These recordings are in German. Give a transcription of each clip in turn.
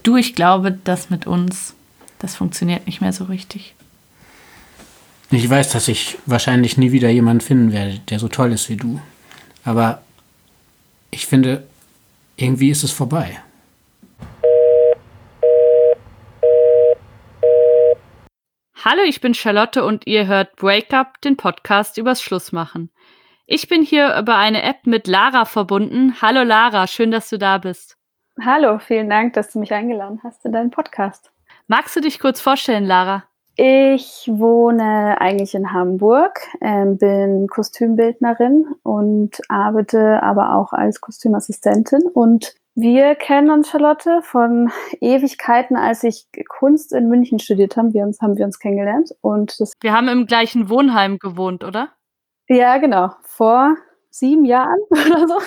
Du, ich glaube, das mit uns, das funktioniert nicht mehr so richtig. Ich weiß, dass ich wahrscheinlich nie wieder jemanden finden werde, der so toll ist wie du. Aber ich finde, irgendwie ist es vorbei. Hallo, ich bin Charlotte und ihr hört Breakup, den Podcast übers Schlussmachen. Ich bin hier über eine App mit Lara verbunden. Hallo Lara, schön, dass du da bist. Hallo, vielen Dank, dass du mich eingeladen hast in deinen Podcast. Magst du dich kurz vorstellen, Lara? Ich wohne eigentlich in Hamburg, bin Kostümbildnerin und arbeite aber auch als Kostümassistentin. Und wir kennen uns, Charlotte, von Ewigkeiten, als ich Kunst in München studiert habe. Haben wir uns kennengelernt. Wir haben im gleichen Wohnheim gewohnt, oder? Ja, genau. Vor 7 Jahren oder so.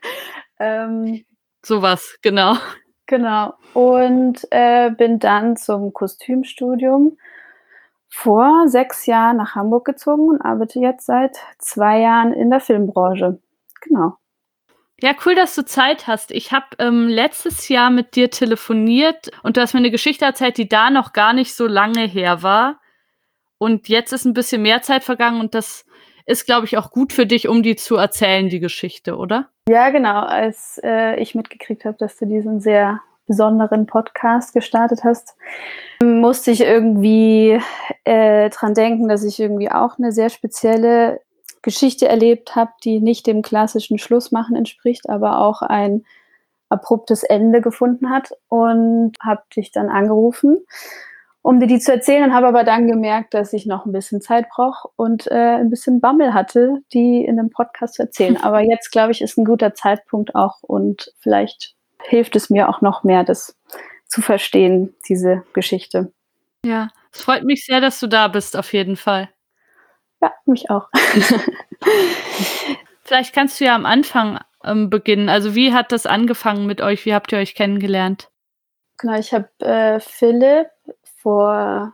Sowas, genau. Genau. Und bin dann zum Kostümstudium vor 6 Jahren nach Hamburg gezogen und arbeite jetzt seit 2 Jahren in der Filmbranche. Genau. Ja, cool, dass du Zeit hast. Ich habe letztes Jahr mit dir telefoniert und du hast mir eine Geschichte erzählt, die da noch gar nicht so lange her war. Und jetzt ist ein bisschen mehr Zeit vergangen und das ist, glaube ich, auch gut für dich, um die zu erzählen, die Geschichte, oder? Ja, genau. Als ich mitgekriegt habe, dass du diesen sehr besonderen Podcast gestartet hast, musste ich irgendwie dran denken, dass ich irgendwie auch eine sehr spezielle Geschichte erlebt habe, die nicht dem klassischen Schlussmachen entspricht, aber auch ein abruptes Ende gefunden hat, und habe dich dann angerufen, um dir die zu erzählen, und habe aber dann gemerkt, dass ich noch ein bisschen Zeit brauche und ein bisschen Bammel hatte, die in dem Podcast zu erzählen. Aber jetzt, glaube ich, ist ein guter Zeitpunkt auch, und vielleicht hilft es mir auch noch mehr, das zu verstehen, diese Geschichte. Ja, es freut mich sehr, dass du da bist, auf jeden Fall. Ja, mich auch. Vielleicht kannst du ja am Anfang beginnen. Also wie hat das angefangen mit euch? Wie habt ihr euch kennengelernt? Genau, ich habe Philipp vor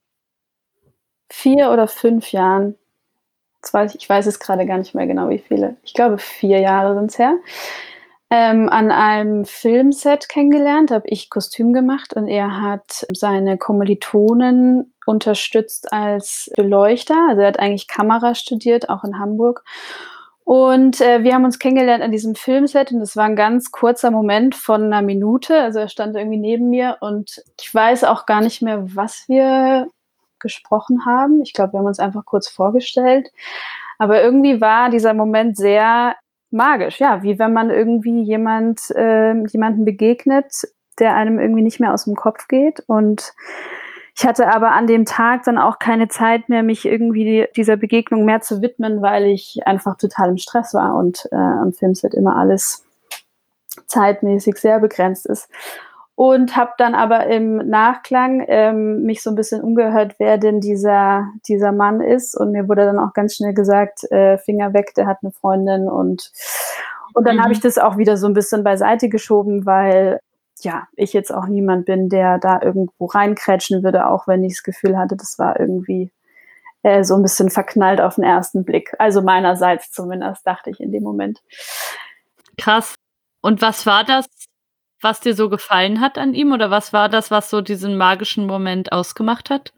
4 oder 5 Jahren, ich weiß es gerade gar nicht mehr genau, wie viele, ich glaube 4 Jahre sind es her, an einem Filmset kennengelernt, habe ich Kostüm gemacht und er hat seine Kommilitonen unterstützt als Beleuchter. Also er hat eigentlich Kamera studiert, auch in Hamburg. Und wir haben uns kennengelernt an diesem Filmset, und das war ein ganz kurzer Moment von 1 Minute. Also er stand irgendwie neben mir und ich weiß auch gar nicht mehr, was wir gesprochen haben. Ich glaube, wir haben uns einfach kurz vorgestellt. Aber irgendwie war dieser Moment sehr magisch, ja, wie wenn man irgendwie jemanden begegnet, der einem irgendwie nicht mehr aus dem Kopf geht. Und ich hatte aber an dem Tag dann auch keine Zeit mehr, mich irgendwie dieser Begegnung mehr zu widmen, weil ich einfach total im Stress war und am Filmset immer alles zeitmäßig sehr begrenzt ist. Und habe dann aber im Nachklang mich so ein bisschen umgehört, wer denn dieser Mann ist. Und mir wurde dann auch ganz schnell gesagt, Finger weg, der hat eine Freundin. Und dann habe ich das auch wieder so ein bisschen beiseite geschoben, weil ja, ich jetzt auch niemand bin, der da irgendwo reinkrätschen würde, auch wenn ich das Gefühl hatte, das war irgendwie so ein bisschen verknallt auf den ersten Blick. Also meinerseits zumindest, dachte ich in dem Moment. Krass. Und was war das, was dir so gefallen hat an ihm? Oder was war das, was so diesen magischen Moment ausgemacht hat?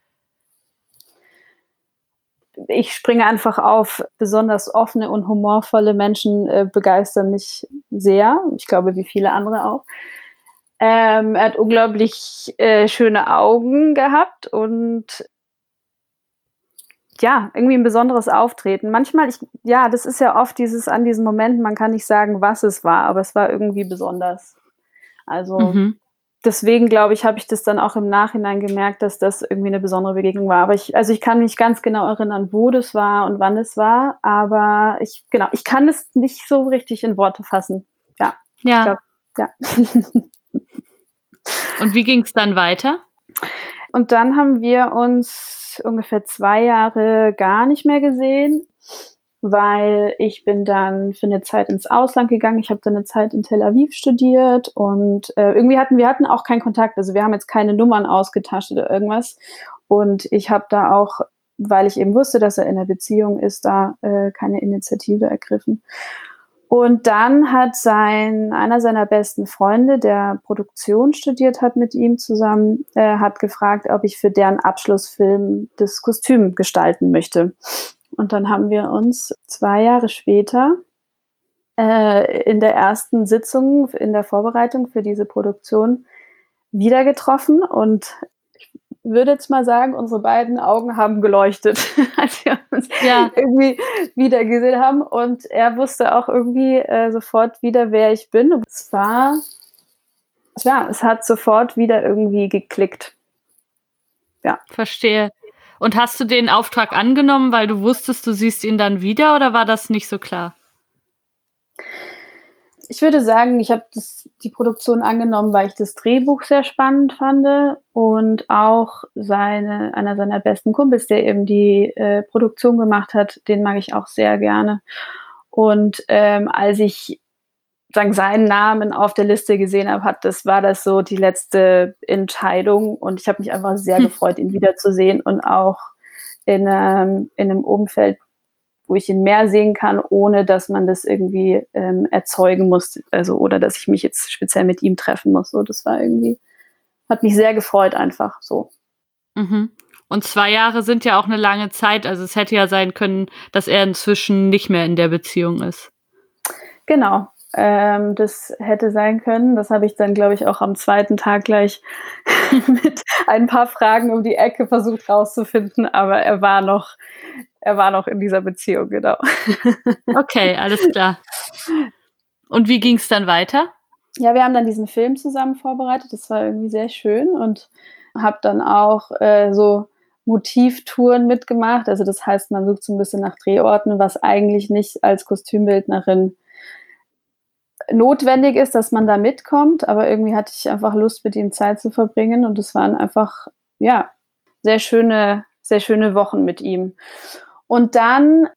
Ich springe einfach auf. Besonders offene und humorvolle Menschen begeistern mich sehr. Ich glaube, wie viele andere auch. Er hat unglaublich schöne Augen gehabt und ja, irgendwie ein besonderes Auftreten. Manchmal, das ist ja oft an diesen Momenten, man kann nicht sagen, was es war, aber es war irgendwie besonders. Also deswegen, glaube ich, habe ich das dann auch im Nachhinein gemerkt, dass das irgendwie eine besondere Begegnung war. Aber ich kann mich ganz genau erinnern, wo das war und wann es war, aber ich kann es nicht so richtig in Worte fassen. Ja. Ja. Ich glaub, ja. Und wie ging es dann weiter? Und dann haben wir uns ungefähr 2 Jahre gar nicht mehr gesehen, weil ich bin dann für eine Zeit ins Ausland gegangen. Ich habe dann eine Zeit in Tel Aviv studiert und irgendwie wir hatten auch keinen Kontakt. Also wir haben jetzt keine Nummern ausgetauscht oder irgendwas. Und ich habe da auch, weil ich eben wusste, dass er in einer Beziehung ist, da keine Initiative ergriffen. Und dann hat einer seiner besten Freunde, der Produktion studiert hat mit ihm zusammen, hat gefragt, ob ich für deren Abschlussfilm das Kostüm gestalten möchte. Und dann haben wir uns 2 Jahre später in der ersten Sitzung in der Vorbereitung für diese Produktion wieder getroffen und ich würde jetzt mal sagen, unsere beiden Augen haben geleuchtet, als wir uns irgendwie wieder gesehen haben und er wusste auch irgendwie sofort wieder, wer ich bin. Und es hat sofort wieder irgendwie geklickt. Ja. Verstehe. Und hast du den Auftrag angenommen, weil du wusstest, du siehst ihn dann wieder oder war das nicht so klar? Ich würde sagen, ich habe die Produktion angenommen, weil ich das Drehbuch sehr spannend fand und auch einer seiner besten Kumpels, der eben die Produktion gemacht hat, den mag ich auch sehr gerne. Und als ich seinen Namen auf der Liste gesehen habe, war das so die letzte Entscheidung und ich habe mich einfach sehr gefreut, ihn wiederzusehen und auch in einem Umfeld, wo ich ihn mehr sehen kann, ohne dass man das irgendwie erzeugen muss, also oder dass ich mich jetzt speziell mit ihm treffen muss. So, das war irgendwie, hat mich sehr gefreut einfach so. Mhm. Und 2 Jahre sind ja auch eine lange Zeit, also es hätte ja sein können, dass er inzwischen nicht mehr in der Beziehung ist. Genau, das hätte sein können. Das habe ich dann, glaube ich, auch am zweiten Tag gleich mit ein paar Fragen um die Ecke versucht rauszufinden, aber er war noch in dieser Beziehung, genau. Okay, alles klar. Und wie ging es dann weiter? Ja, wir haben dann diesen Film zusammen vorbereitet. Das war irgendwie sehr schön und habe dann auch so Motivtouren mitgemacht. Also das heißt, man sucht so ein bisschen nach Drehorten, was eigentlich nicht als Kostümbildnerin notwendig ist, dass man da mitkommt. Aber irgendwie hatte ich einfach Lust, mit ihm Zeit zu verbringen. Und es waren einfach, ja, sehr schöne Wochen mit ihm. Und dann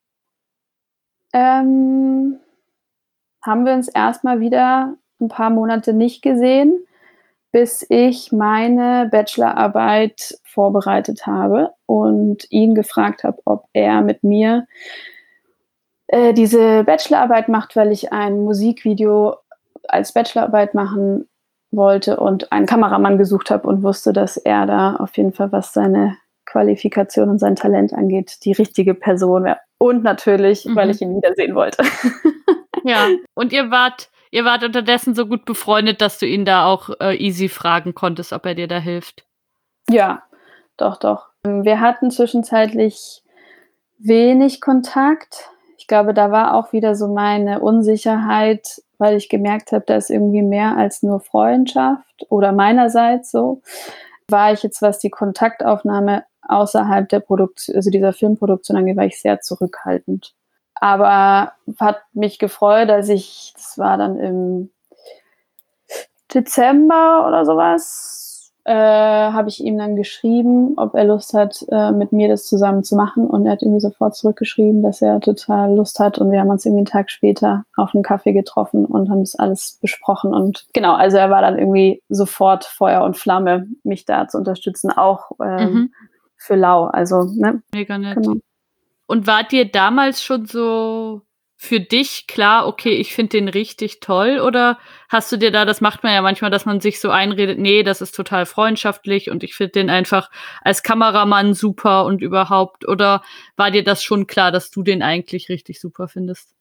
haben wir uns erstmal wieder ein paar Monate nicht gesehen, bis ich meine Bachelorarbeit vorbereitet habe und ihn gefragt habe, ob er mit mir diese Bachelorarbeit macht, weil ich ein Musikvideo als Bachelorarbeit machen wollte und einen Kameramann gesucht habe und wusste, dass er da auf jeden Fall, was seine Qualifikation und sein Talent angeht, die richtige Person wäre. Und natürlich, weil ich ihn wiedersehen wollte. Ja, und ihr wart unterdessen so gut befreundet, dass du ihn da auch easy fragen konntest, ob er dir da hilft. Ja, doch. Wir hatten zwischenzeitlich wenig Kontakt. Ich glaube, da war auch wieder so meine Unsicherheit, weil ich gemerkt habe, da ist irgendwie mehr als nur Freundschaft oder meinerseits so. War ich jetzt, was die Kontaktaufnahme außerhalb der Produktion, also dieser Filmproduktion angeht, war ich sehr zurückhaltend. Aber hat mich gefreut, das war dann im Dezember oder sowas, habe ich ihm dann geschrieben, ob er Lust hat, mit mir das zusammen zu machen. Und er hat irgendwie sofort zurückgeschrieben, dass er total Lust hat. Und wir haben uns irgendwie einen Tag später auf einen Kaffee getroffen und haben das alles besprochen. Und genau, also er war dann irgendwie sofort Feuer und Flamme, mich da zu unterstützen, auch für Lau. Also, ne? Mega nett. Genau. Und war dir damals schon so für dich klar, okay, ich finde den richtig toll? Oder hast du dir das macht man ja manchmal, dass man sich so einredet, nee, das ist total freundschaftlich und ich finde den einfach als Kameramann super und überhaupt? Oder war dir das schon klar, dass du den eigentlich richtig super findest?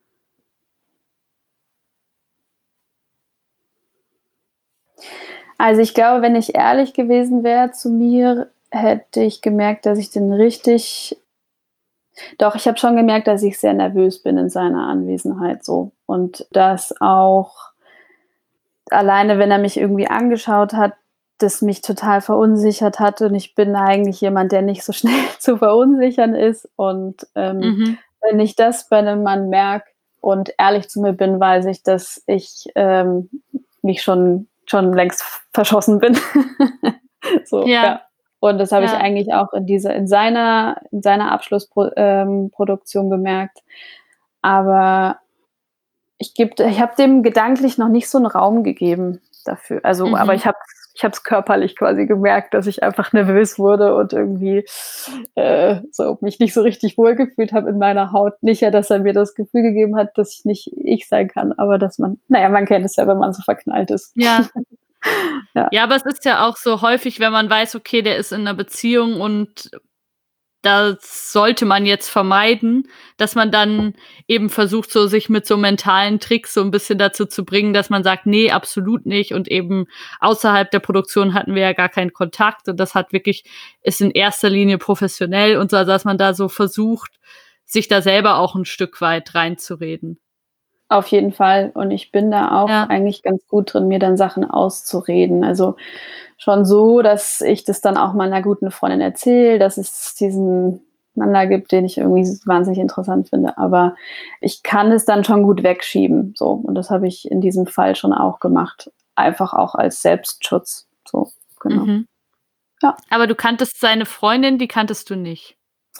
Also ich glaube, wenn ich ehrlich gewesen wäre zu mir, hätte ich gemerkt, dass ich den richtig. Doch, ich habe schon gemerkt, dass ich sehr nervös bin in seiner Anwesenheit so. Und dass auch alleine, wenn er mich irgendwie angeschaut hat, das mich total verunsichert hat. Und ich bin eigentlich jemand, der nicht so schnell zu verunsichern ist. Und wenn ich das bei einem Mann merke und ehrlich zu mir bin, weiß ich, dass ich mich schon längst verschossen bin. So, ja. Und das habe ich eigentlich auch in seiner Abschlussproduktion gemerkt. Aber ich habe dem gedanklich noch nicht so einen Raum gegeben dafür. Also, aber ich habe es ich habe es körperlich quasi gemerkt, dass ich einfach nervös wurde und irgendwie so mich nicht so richtig wohlgefühlt habe in meiner Haut. Nicht ja, dass er mir das Gefühl gegeben hat, dass ich nicht ich sein kann, aber dass man kennt es ja, wenn man so verknallt ist. Ja. Ja. Ja, aber es ist ja auch so häufig, wenn man weiß, okay, der ist in einer Beziehung und das sollte man jetzt vermeiden, dass man dann eben versucht, so sich mit so mentalen Tricks so ein bisschen dazu zu bringen, dass man sagt: „Nee, absolut nicht." Und eben außerhalb der Produktion hatten wir ja gar keinen Kontakt und das ist in erster Linie professionell und so, also dass man da so versucht, sich da selber auch ein Stück weit reinzureden. Auf jeden Fall. Und ich bin da auch Ja. eigentlich ganz gut drin, mir dann Sachen auszureden. Also schon so, dass ich das dann auch meiner guten Freundin erzähle, dass es diesen Mann da gibt, den ich irgendwie wahnsinnig interessant finde. Aber ich kann es dann schon gut wegschieben. So. Und das habe ich in diesem Fall schon auch gemacht. Einfach auch als Selbstschutz. So, genau. Mhm. Ja. Aber du kanntest seine Freundin, die kanntest du nicht?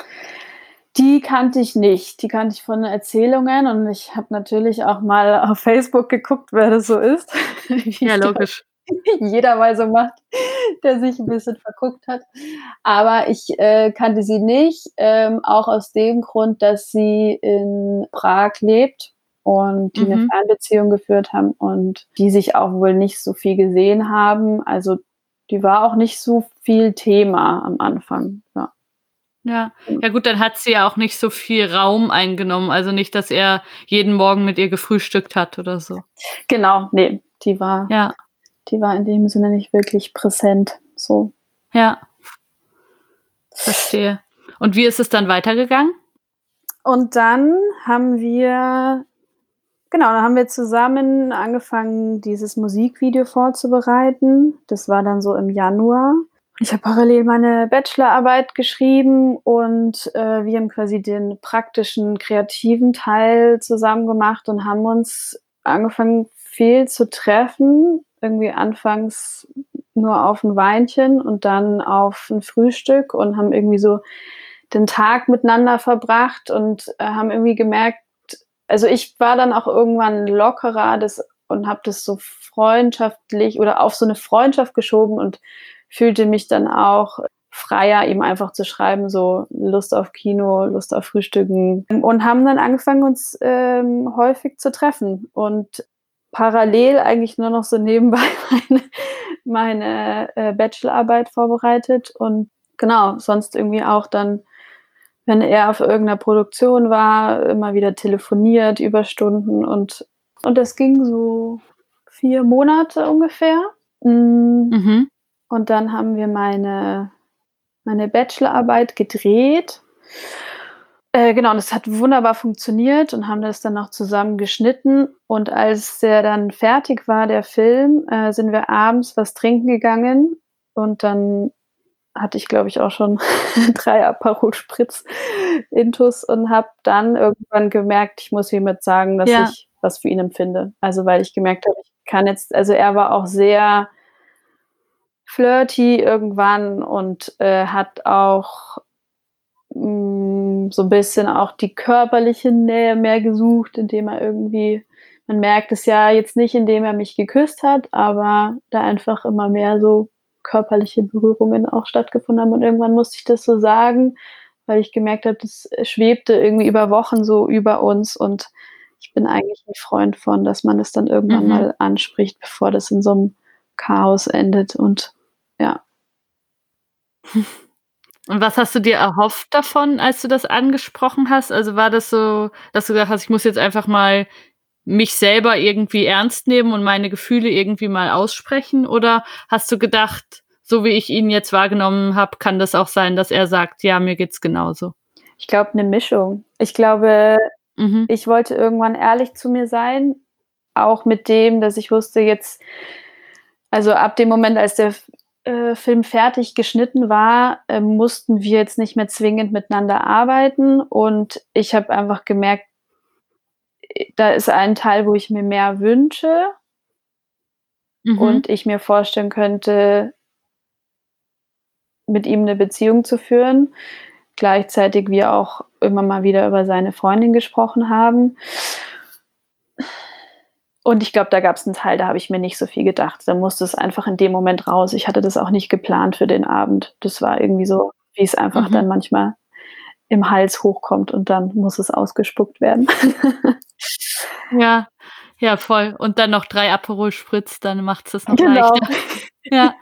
Die kannte ich nicht. Die kannte ich von Erzählungen und ich habe natürlich auch mal auf Facebook geguckt, wer das so ist, wie Ja, ich logisch. jeder mal so macht, der sich ein bisschen verguckt hat. Aber ich kannte sie nicht, auch aus dem Grund, dass sie in Prag lebt und die 'ne Mhm. Fernbeziehung geführt haben und die sich auch wohl nicht so viel gesehen haben. Also, die war auch nicht so viel Thema am Anfang, ja. Ja. Ja gut, dann hat sie ja auch nicht so viel Raum eingenommen. Also nicht, dass er jeden Morgen mit ihr gefrühstückt hat oder so. Genau, ne, Ja, die war in dem Sinne nicht wirklich präsent, so. ja, verstehe. Und wie ist es dann weitergegangen? Und dann haben wir dann haben wir zusammen angefangen, dieses Musikvideo vorzubereiten. Das war dann so im Januar. Ich habe parallel meine Bachelorarbeit geschrieben und, wir haben quasi den praktischen, kreativen Teil zusammen gemacht und haben uns angefangen, viel zu treffen. Irgendwie anfangs nur auf 'n Weinchen und dann auf 'n Frühstück und haben irgendwie so den Tag miteinander verbracht und, haben irgendwie gemerkt, also, ich war dann auch irgendwann lockerer und habe das so freundschaftlich oder auf so 'ne Freundschaft geschoben und fühlte mich dann auch freier, ihm einfach zu schreiben, so Lust auf Kino, Lust auf Frühstücken und haben dann angefangen, uns, häufig zu treffen und parallel eigentlich nur noch so nebenbei meine Bachelorarbeit vorbereitet und genau, sonst irgendwie auch dann, wenn er auf irgendeiner Produktion war, immer wieder telefoniert, Überstunden und das ging so 4 Monate ungefähr. Mhm. Und dann haben wir meine Bachelorarbeit gedreht. Genau, und das hat wunderbar funktioniert und haben das dann noch zusammen geschnitten. Und als der dann fertig war, der Film, sind wir abends was trinken gegangen und dann hatte ich, glaube ich, auch schon 3 Aperol Spritz intus und habe dann irgendwann gemerkt, ich muss hiermit sagen, dass Ja. ich was für ihn empfinde. Also, weil ich gemerkt habe, ich kann jetzt, also, er war auch sehr flirty irgendwann und, hat auch, so 'n bisschen auch die körperliche Nähe mehr gesucht, indem er irgendwie, man merkt es ja jetzt nicht, indem er mich geküsst hat, aber da einfach immer mehr so körperliche Berührungen auch stattgefunden haben und irgendwann musste ich das so sagen, weil ich gemerkt habe, das schwebte irgendwie über Wochen so über uns und ich bin eigentlich 'n Freund von, dass man das dann irgendwann Mhm. mal anspricht, bevor das in so 'nem Chaos endet und ja. Und was hast du dir erhofft davon, als du das angesprochen hast? Also, war das so, dass du gesagt hast: „Ich muss jetzt einfach mal mich selber irgendwie ernst nehmen und meine Gefühle irgendwie mal aussprechen?" Oder hast du gedacht: „So wie ich ihn jetzt wahrgenommen habe, kann das auch sein, dass er sagt: ‚Ja, mir geht's genauso'?" Ich glaube, 'ne Mischung. Ich glaube, Mhm. ich wollte irgendwann ehrlich zu mir sein, auch mit dem, dass ich wusste, jetzt, also, ab dem Moment, als der Film fertig geschnitten war, mussten wir jetzt nicht mehr zwingend miteinander arbeiten und ich habe einfach gemerkt, da ist ein Teil, wo ich mir mehr wünsche Mhm. und ich mir vorstellen könnte, mit ihm 'ne Beziehung zu führen. Gleichzeitig wir auch immer mal wieder über seine Freundin gesprochen haben. Und ich glaube, da gab es einen Teil, da habe ich mir nicht so viel gedacht. Da musste es einfach in dem Moment raus. Ich hatte das auch nicht geplant für den Abend. Das war irgendwie so, wie es einfach dann manchmal im Hals hochkommt und dann muss es ausgespuckt werden. Ja, ja, voll. Und dann noch 3 Aperol Spritz, dann macht's das noch Genau. leichter. Ja.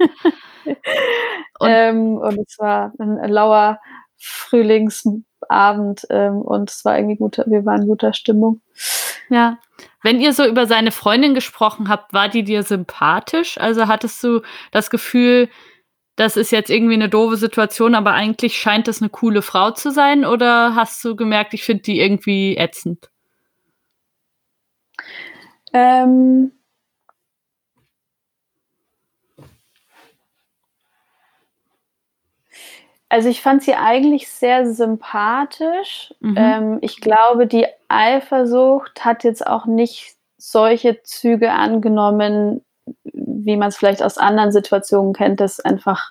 Und es war ein lauer Frühlingsabend, und es war irgendwie wir waren in guter Stimmung. Ja. Wenn ihr so über seine Freundin gesprochen habt, war die dir sympathisch? Also, hattest du das Gefühl, das ist jetzt irgendwie 'ne doofe Situation, aber eigentlich scheint das 'ne coole Frau zu sein? Oder hast du gemerkt, ich finde die irgendwie ätzend? Ähm Also, ich fand sie eigentlich sehr sympathisch. Ich glaube, die Eifersucht hat jetzt auch nicht solche Züge angenommen, wie man's vielleicht aus anderen Situationen kennt, dass einfach,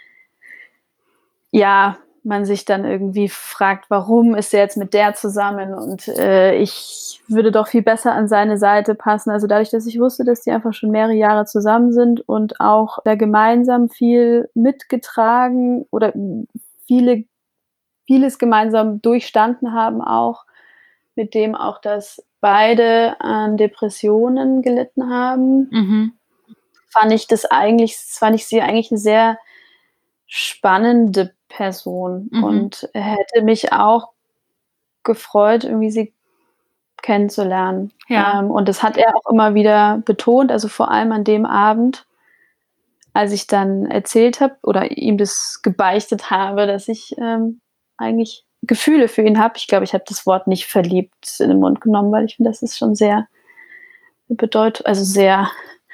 ja, man sich dann irgendwie fragt: „Warum ist er jetzt mit der zusammen und, ich würde doch viel besser an seine Seite passen.“ Also, dadurch, dass ich wusste, dass die einfach schon mehrere Jahre zusammen sind und auch da gemeinsam viel mitgetragen oder vieles gemeinsam durchstanden haben auch, mit dem auch, dass beide an Depressionen gelitten haben, Mhm. fand ich sie eigentlich 'ne sehr spannende Person und hätte mich auch gefreut, irgendwie sie kennenzulernen. Ja. Und das hat er auch immer wieder betont, also vor allem an dem Abend, als ich dann erzählt habe oder ihm das gebeichtet habe, dass ich, eigentlich Gefühle für ihn habe. Ich glaube, ich habe das Wort nicht verliebt in den Mund genommen, weil ich finde, das ist schon sehr sehr,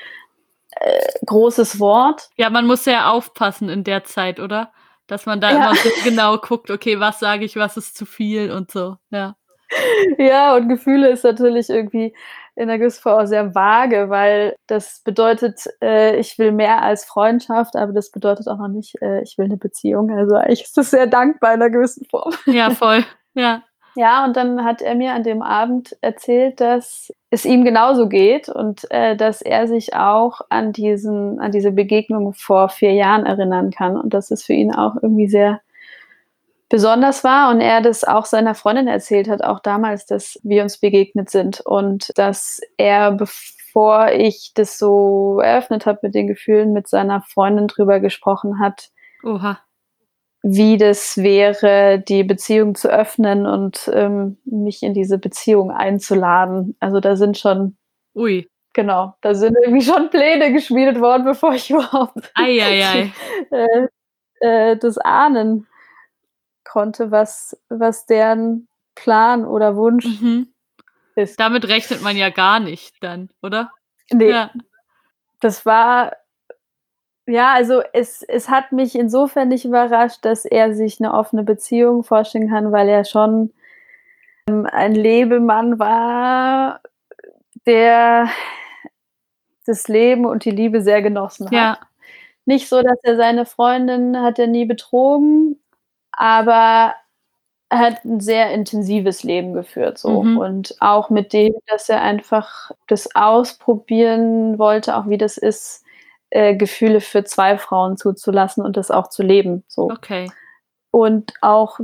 großes Wort. Ja, man muss sehr aufpassen in der Zeit, oder? Dass man da Ja. immer so genau guckt: „Okay, was sage ich, was ist zu viel?“ und so, ja. Ja, und Gefühle ist natürlich irgendwie in 'ner gewissen Form auch sehr vage, weil das bedeutet, ich will mehr als Freundschaft, aber das bedeutet auch noch nicht, ich will 'ne Beziehung. Also, eigentlich ist das sehr dankbar in 'ner gewissen Form. Ja, voll. Ja. Ja, und dann hat er mir an dem Abend erzählt, dass es ihm genauso geht und, dass er sich auch an diese Begegnung vor 4 Jahren erinnern kann und dass es für ihn auch irgendwie sehr besonders war und er das auch seiner Freundin erzählt hat, auch damals, dass wir uns begegnet sind und dass er, bevor ich das so eröffnet habe mit den Gefühlen, mit seiner Freundin drüber gesprochen hat, Oha. wie das wäre, die Beziehung zu öffnen und, mich in diese Beziehung einzuladen. Also, da sind schon Ui. genau, da sind irgendwie schon Pläne geschmiedet worden, bevor ich überhaupt Ei, ei, ei. äh, das ahnen konnte, was deren Plan oder Wunsch Mhm. ist. Damit rechnet man ja gar nicht dann, oder? Ne, Ja. das war ja, also es hat mich insofern nicht überrascht, dass er sich 'ne offene Beziehung vorstellen kann, weil er schon, ein Lebemann war, der das Leben und die Liebe sehr genossen hat. Ja. Nicht so, dass er seine Freundin hat er nie betrogen, aber er hat 'n sehr intensives Leben geführt so Mhm. und auch mit dem, dass er einfach das ausprobieren wollte, auch wie das ist, Gefühle für 2 Frauen zuzulassen und das auch zu leben, so. Okay. Und auch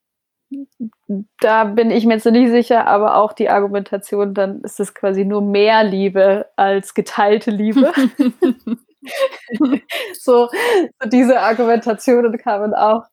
da bin ich mir jetzt noch nicht sicher, aber auch die Argumentation, dann ist es quasi nur mehr Liebe als geteilte Liebe. So diese Argumentationen kamen auch.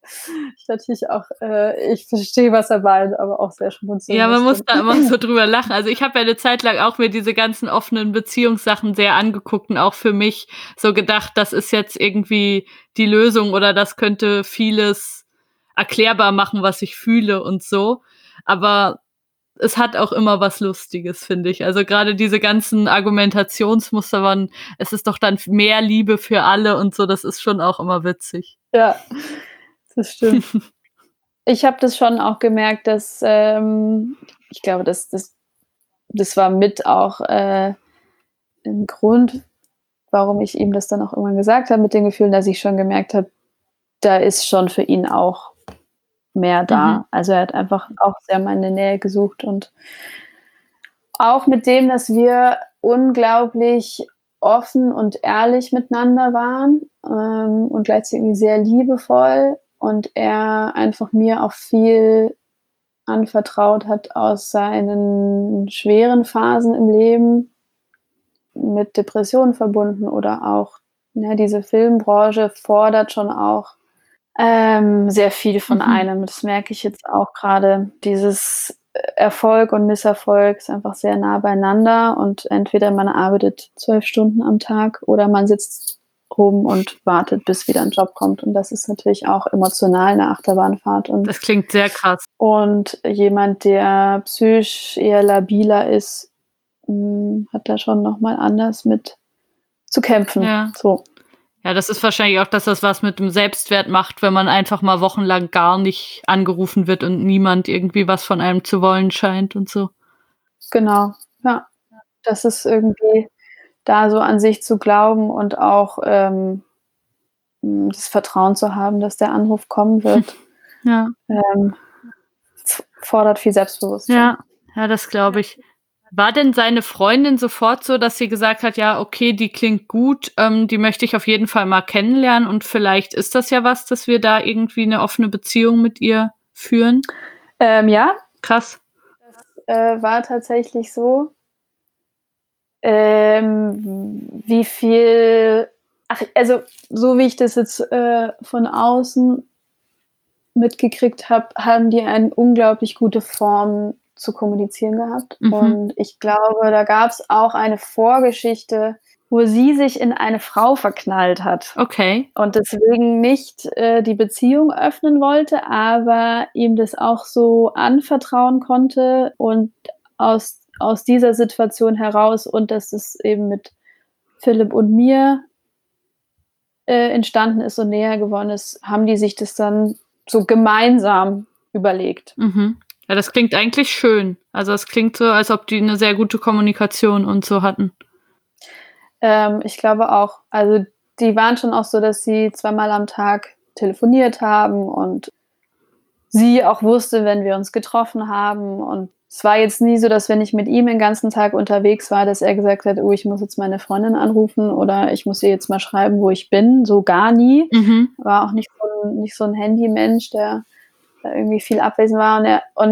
Ich verstehe, was er meint, aber auch sehr schmunzeln Ja, man musste. muss da immer so drüber lachen. Also, ich habe ja 'ne Zeit lang auch mir diese ganzen offenen Beziehungssachen sehr angeguckt und auch für mich so gedacht, das ist jetzt irgendwie die Lösung oder das könnte vieles erklärbar machen, was ich fühle und so. Aber es hat auch immer was Lustiges, finde ich. Also, grade diese ganzen Argumentationsmuster waren es ist doch dann mehr Liebe für alle und so, das ist schon auch immer witzig. Ja, das stimmt. Ich habe das schon auch gemerkt, dass, ich glaube, das war mit auch, 'n Grund, warum ich ihm das dann auch irgendwann gesagt habe mit den Gefühlen, dass ich schon gemerkt habe, da ist schon für ihn auch mehr Mhm. da. Also, er hat einfach auch sehr meine Nähe gesucht und auch mit dem, dass wir unglaublich offen und ehrlich miteinander waren, und gleichzeitig irgendwie sehr liebevoll und er einfach mir auch viel anvertraut hat aus seinen schweren Phasen im Leben, mit Depressionen verbunden oder auch, ne, diese Filmbranche fordert schon auch sehr viel von einem. Das merke ich jetzt auch gerade. Dieses Erfolg und Misserfolg ist einfach sehr nah beieinander und entweder man arbeitet 12 Stunden am Tag oder man sitzt rum und wartet, bis wieder ein Job kommt. Und das ist natürlich auch emotional eine Achterbahnfahrt. Und Das klingt sehr krass. Und jemand, der psychisch eher labiler ist, hat da schon nochmal anders mit zu kämpfen. Ja. So. Ja, das ist wahrscheinlich auch, dass das was mit dem Selbstwert macht, wenn man einfach mal wochenlang gar nicht angerufen wird und niemand irgendwie was von einem zu wollen scheint und so. Genau, ja. Das ist irgendwie da so an sich zu glauben und auch das Vertrauen zu haben, dass der Anruf kommen wird, Ja. Fordert viel Selbstbewusstsein. Ja, das glaube ich. War denn seine Freundin sofort so, dass sie gesagt hat, ja, okay, die klingt gut, die möchte ich auf jeden Fall mal kennenlernen und vielleicht ist das ja was, dass wir da irgendwie eine offene Beziehung mit ihr führen? Ja. Krass. Das war tatsächlich so. Wie viel, also so wie ich das jetzt von außen mitgekriegt habe, haben die eine unglaublich gute Form zu kommunizieren gehabt. Und ich glaube, da gab es auch eine Vorgeschichte, wo sie sich in eine Frau verknallt hat. Okay. Und deswegen nicht die Beziehung öffnen wollte, aber ihm das auch so anvertrauen konnte und aus dieser Situation heraus und dass es eben mit Philipp und mir entstanden ist und näher geworden ist, haben die sich das dann so gemeinsam überlegt. Ja, das klingt eigentlich schön. Also es klingt so, als ob die eine sehr gute Kommunikation und so hatten. Ich glaube auch. Also die waren schon auch so, dass sie 2-mal am Tag telefoniert haben und sie auch wusste, wenn wir uns getroffen haben. Und es war jetzt nie so, dass wenn ich mit ihm den ganzen Tag unterwegs war, dass er gesagt hat, oh, ich muss jetzt meine Freundin anrufen oder ich muss ihr jetzt mal schreiben, wo ich bin. So gar nie. War auch nicht so ein Handymensch, der da irgendwie viel abwesend war.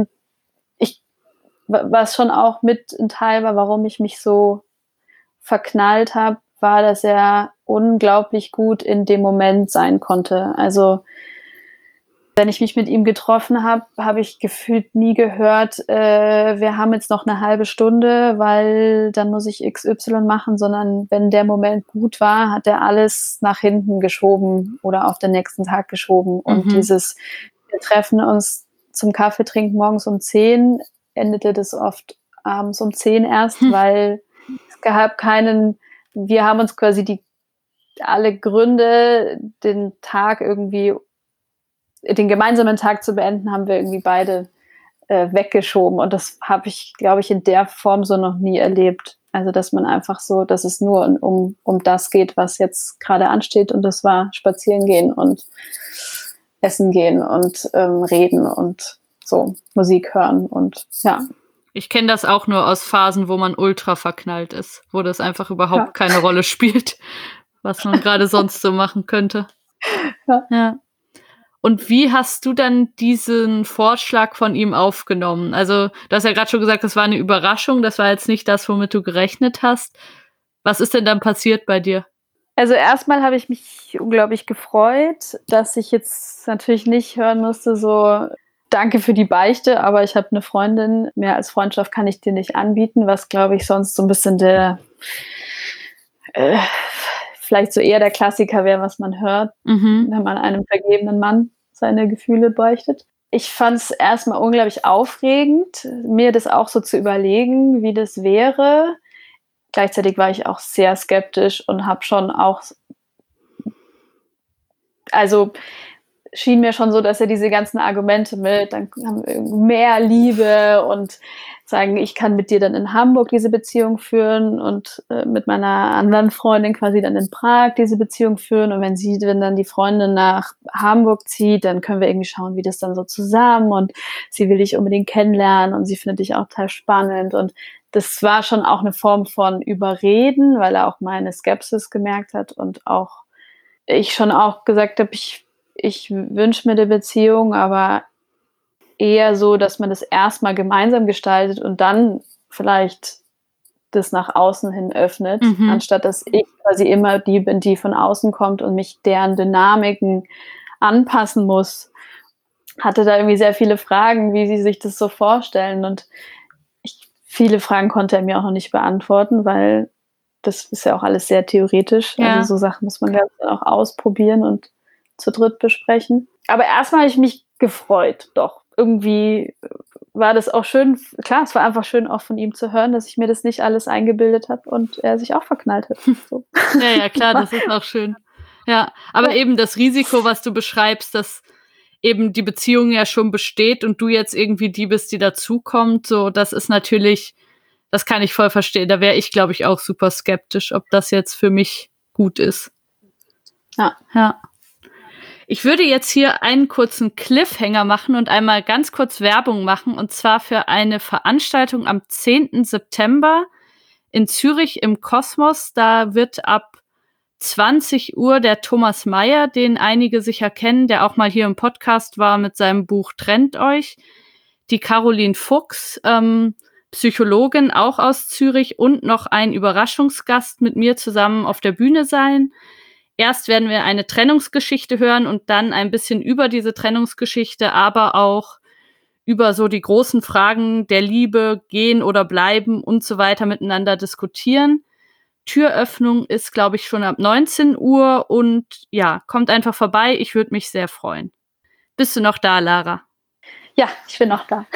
Was schon auch mit ein Teil war, warum ich mich so verknallt habe, war, dass er unglaublich gut in dem Moment sein konnte. Also wenn ich mich mit ihm getroffen habe, habe ich gefühlt nie gehört, wir haben jetzt noch eine halbe Stunde, weil dann muss ich XY machen, sondern wenn der Moment gut war, hat er alles nach hinten geschoben oder auf den nächsten Tag geschoben. Und wir treffen uns zum Kaffee trinken morgens um 10, endete das oft abends um 10 erst, weil es gab wir haben uns quasi alle Gründe, den gemeinsamen Tag zu beenden, haben wir irgendwie beide weggeschoben. Und das habe ich, glaube ich, in der Form so noch nie erlebt. Also, dass man einfach so, dass es nur um das geht, was jetzt gerade ansteht. Und das war spazieren gehen und essen gehen und reden und so Musik hören und ja. Ich kenne das auch nur aus Phasen, wo man ultra verknallt ist, wo das einfach überhaupt keine Rolle spielt, was man gerade sonst so machen könnte. Ja. Und wie hast du dann diesen Vorschlag von ihm aufgenommen? Also, du hast ja gerade schon gesagt, das war eine Überraschung, das war jetzt nicht das, womit du gerechnet hast. Was ist denn dann passiert bei dir? Also erstmal habe ich mich unglaublich gefreut, dass ich jetzt natürlich nicht hören musste, so danke für die Beichte, aber ich habe eine Freundin, mehr als Freundschaft kann ich dir nicht anbieten, was, glaube ich, sonst so ein bisschen vielleicht so eher der Klassiker wäre, was man hört, wenn man einem vergebenen Mann seine Gefühle beichtet. Ich fand es erstmal unglaublich aufregend, mir das auch so zu überlegen, wie das wäre. Gleichzeitig war ich auch sehr skeptisch und habe schon auch, also schien mir schon so, dass er diese ganzen Argumente mit, dann haben wir mehr Liebe und sagen, ich kann mit dir dann in Hamburg diese Beziehung führen und mit meiner anderen Freundin quasi dann in Prag diese Beziehung führen und wenn dann die Freundin nach Hamburg zieht, dann können wir irgendwie schauen, wie das dann so zusammen und sie will dich unbedingt kennenlernen und sie findet dich auch total spannend und das war schon auch eine Form von Überreden, weil er auch meine Skepsis gemerkt hat und auch ich schon auch gesagt habe, ich wünsche mir 'ne Beziehung, aber eher so, dass man das erst mal gemeinsam gestaltet und dann vielleicht das nach außen hin öffnet, anstatt dass ich quasi immer die bin, die von außen kommt und mich deren Dynamiken anpassen muss. Hatte da irgendwie sehr viele Fragen, wie sie sich das so vorstellen und viele Fragen konnte er mir auch noch nicht beantworten, weil das ist ja auch alles sehr theoretisch. Ja. Also, so Sachen muss man, glaube ich, dann auch ausprobieren und zu dritt besprechen. Aber erst mal habe ich mich gefreut, doch. Irgendwie war das auch schön klar, es war einfach schön auch von ihm zu hören, dass ich mir das nicht alles eingebildet habe und er sich auch verknallt hat, so. Ja, klar, das ist auch schön. Ja, aber eben das Risiko, was du beschreibst, dass eben die Beziehung ja schon besteht und du jetzt irgendwie die bist, die dazukommt, so, das ist natürlich, das kann ich voll verstehen. Da wäre ich, glaube ich, auch super skeptisch, ob das jetzt für mich gut ist. Ja. Ich würde jetzt hier einen kurzen Cliffhanger machen und einmal ganz kurz Werbung machen, und zwar für eine Veranstaltung am 10. September in Zürich im Kosmos. Da wird ab 20 Uhr der Thomas Meyer, den einige sicher kennen, der auch mal hier im Podcast war mit seinem Buch Trennt euch, die Caroline Fuchs, Psychologin, auch aus Zürich, und noch ein Überraschungsgast mit mir zusammen auf der Bühne sein. Erst werden wir eine Trennungsgeschichte hören und dann ein bisschen über diese Trennungsgeschichte, aber auch über so die großen Fragen der Liebe, gehen oder bleiben und so weiter miteinander diskutieren. Türöffnung ist, glaube ich, schon ab 19 Uhr und ja, kommt einfach vorbei. Ich würde mich sehr freuen. Bist du noch da, Lara? Ja, ich bin noch da.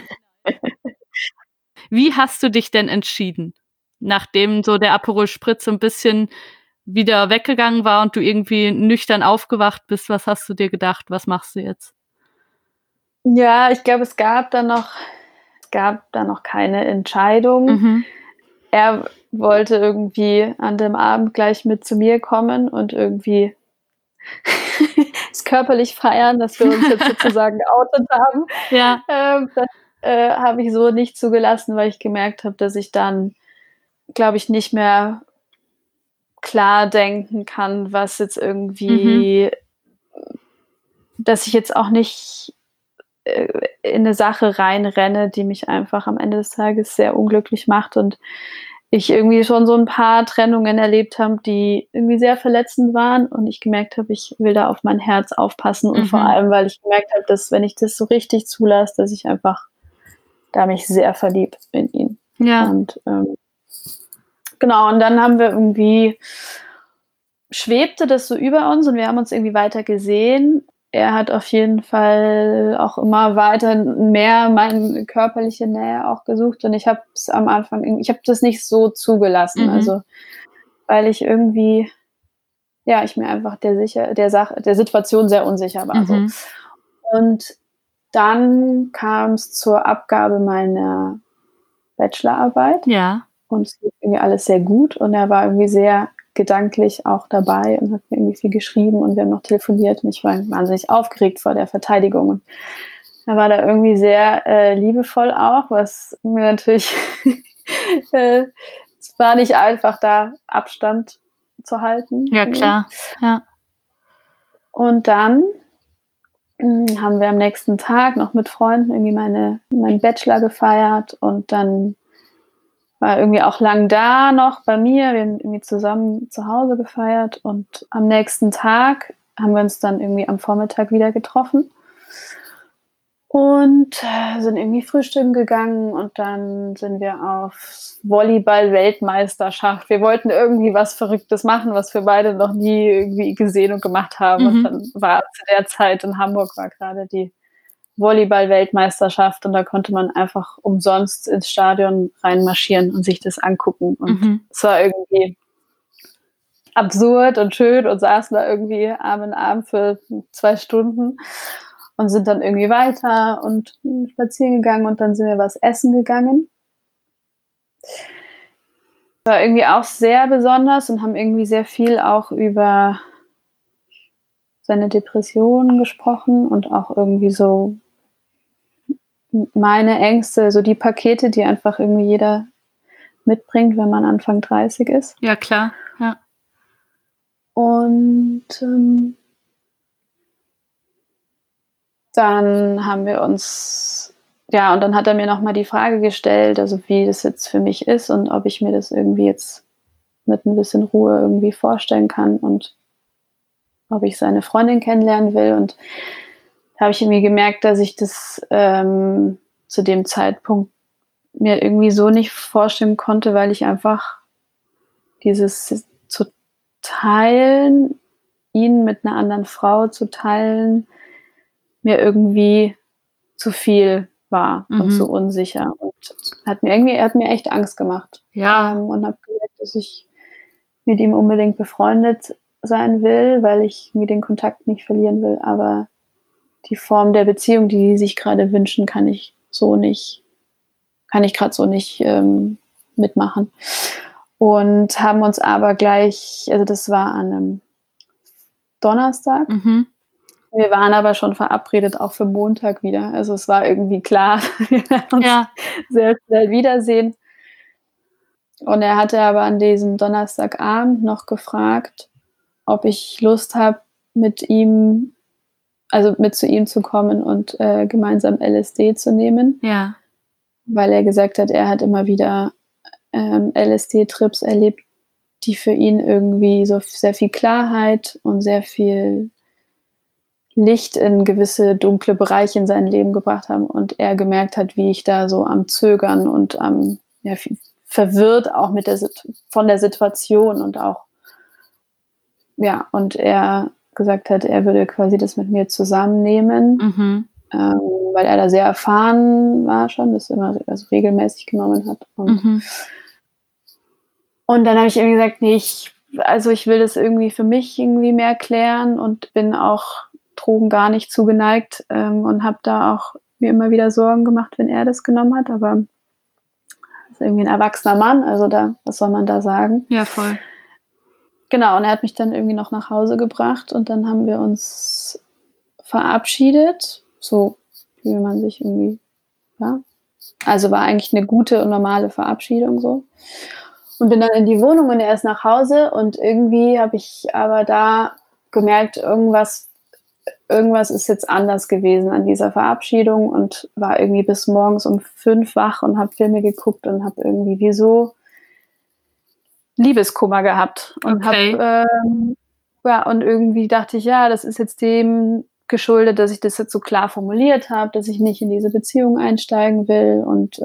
Wie hast du dich denn entschieden, nachdem so der Aperol Spritz so ein bisschen wieder weggegangen war und du irgendwie nüchtern aufgewacht bist? Was hast du dir gedacht? Was machst du jetzt? Ja, ich glaube, es gab da noch keine Entscheidung. Er wollte irgendwie an dem Abend gleich mit zu mir kommen und irgendwie es körperlich feiern, dass wir uns jetzt sozusagen geoutet haben. Ja. Das habe ich so nicht zugelassen, weil ich gemerkt habe, dass ich dann, glaube ich, nicht mehr klar denken kann, was jetzt irgendwie dass ich jetzt auch nicht in 'ne Sache reinrenne, die mich einfach am Ende des Tages sehr unglücklich macht und ich irgendwie schon so 'n paar Trennungen erlebt habe, die irgendwie sehr verletzend waren und ich gemerkt habe, ich will da auf mein Herz aufpassen und vor allem, weil ich gemerkt habe, dass, wenn ich das so richtig zulasse, dass ich einfach da mich sehr verliebe in ihn. Ja. Und, genau, und dann haben wir irgendwie schwebte das so über uns und wir haben uns irgendwie weiter gesehen. Er hat auf jeden Fall auch immer weiter mehr meine körperliche Nähe auch gesucht und ich habe es am Anfang ich habe das nicht so zugelassen, also, weil ich irgendwie ja, ich mir einfach der Situation sehr unsicher war so. Und dann kam's zur Abgabe meiner Bachelorarbeit Ja. und es lief irgendwie alles sehr gut und er war irgendwie sehr gedanklich auch dabei und hat mir irgendwie viel geschrieben und wir haben noch telefoniert und ich war wahnsinnig aufgeregt vor der Verteidigung. Und er war da irgendwie sehr liebevoll auch, was mir natürlich es war nicht einfach, da Abstand zu halten. Ja, klar. Ja. Und dann haben wir am nächsten Tag noch mit Freunden irgendwie meinen Bachelor gefeiert und dann war irgendwie auch lang da noch bei mir. Wir haben irgendwie zusammen zu Hause gefeiert und am nächsten Tag haben wir uns dann irgendwie am Vormittag wieder getroffen und sind irgendwie frühstücken gegangen und dann sind wir auf Volleyball-Weltmeisterschaft. Wir wollten irgendwie was Verrücktes machen, was wir beide noch nie irgendwie gesehen und gemacht haben. Und dann war zu der Zeit in Hamburg war gerade die Volleyball-Weltmeisterschaft und da konnte man einfach umsonst ins Stadion reinmarschieren und sich das angucken. Und es war irgendwie absurd und schön und saßen da irgendwie Arm in Arm für 2 Stunden und sind dann irgendwie weiter und spazieren gegangen und dann sind wir was essen gegangen. War irgendwie auch sehr besonders und haben irgendwie sehr viel auch über seine Depressionen gesprochen und auch irgendwie so meine Ängste, so die Pakete, die einfach irgendwie jeder mitbringt, wenn man Anfang 30 ist. Ja, klar. Ja. Und dann haben wir uns, und dann hat er mir nochmal die Frage gestellt, also wie das jetzt für mich ist und ob ich mir das irgendwie jetzt mit ein bisschen Ruhe irgendwie vorstellen kann und ob ich seine Freundin kennenlernen will. Und da habe ich irgendwie gemerkt, dass ich das zu dem Zeitpunkt mir irgendwie so nicht vorstellen konnte, weil ich einfach dieses zu teilen, ihn mit einer anderen Frau zu teilen, mir irgendwie zu viel war und zu unsicher. Und er hat mir echt Angst gemacht. Ja. Und habe gesagt, dass ich mit ihm unbedingt befreundet sein will, weil ich mir den Kontakt nicht verlieren will. Aber die Form der Beziehung, die die sich gerade wünschen, kann ich gerade so nicht mitmachen. Und haben uns aber gleich, also das war an einem Donnerstag. Wir waren aber schon verabredet, auch für Montag wieder. Also es war irgendwie klar, wir werden uns sehr schnell wiedersehen. Und er hatte aber an diesem Donnerstagabend noch gefragt, ob ich Lust habe, mit zu ihm zu kommen und gemeinsam LSD zu nehmen. Ja. Weil er gesagt hat, er hat immer wieder LSD-Trips erlebt, die für ihn irgendwie so sehr viel Klarheit und sehr viel Licht in gewisse dunkle Bereiche in sein Leben gebracht haben und er gemerkt hat, wie ich da so am Zögern und am verwirrt auch von der Situation und auch und er gesagt hat, er würde quasi das mit mir zusammennehmen, weil er da sehr erfahren war schon, das immer regelmäßig genommen hat. Und dann habe ich irgendwie gesagt, nee, ich will das irgendwie für mich irgendwie mehr klären und bin auch Drogen gar nicht zugeneigt und habe da auch mir immer wieder Sorgen gemacht, wenn er das genommen hat, aber ist irgendwie ein erwachsener Mann, also was soll man da sagen? Ja, voll. Genau, und er hat mich dann irgendwie noch nach Hause gebracht und dann haben wir uns verabschiedet, so wie man sich irgendwie, also war eigentlich eine gute und normale Verabschiedung so. Und bin dann in die Wohnung und er ist nach Hause und irgendwie habe ich aber da gemerkt, irgendwas ist jetzt anders gewesen an dieser Verabschiedung und war irgendwie bis morgens um 5 wach und habe Filme geguckt und habe irgendwie wie so Liebeskummer gehabt und und irgendwie dachte ich, das ist jetzt dem geschuldet, dass ich das jetzt so klar formuliert habe, dass ich nicht in diese Beziehung einsteigen will und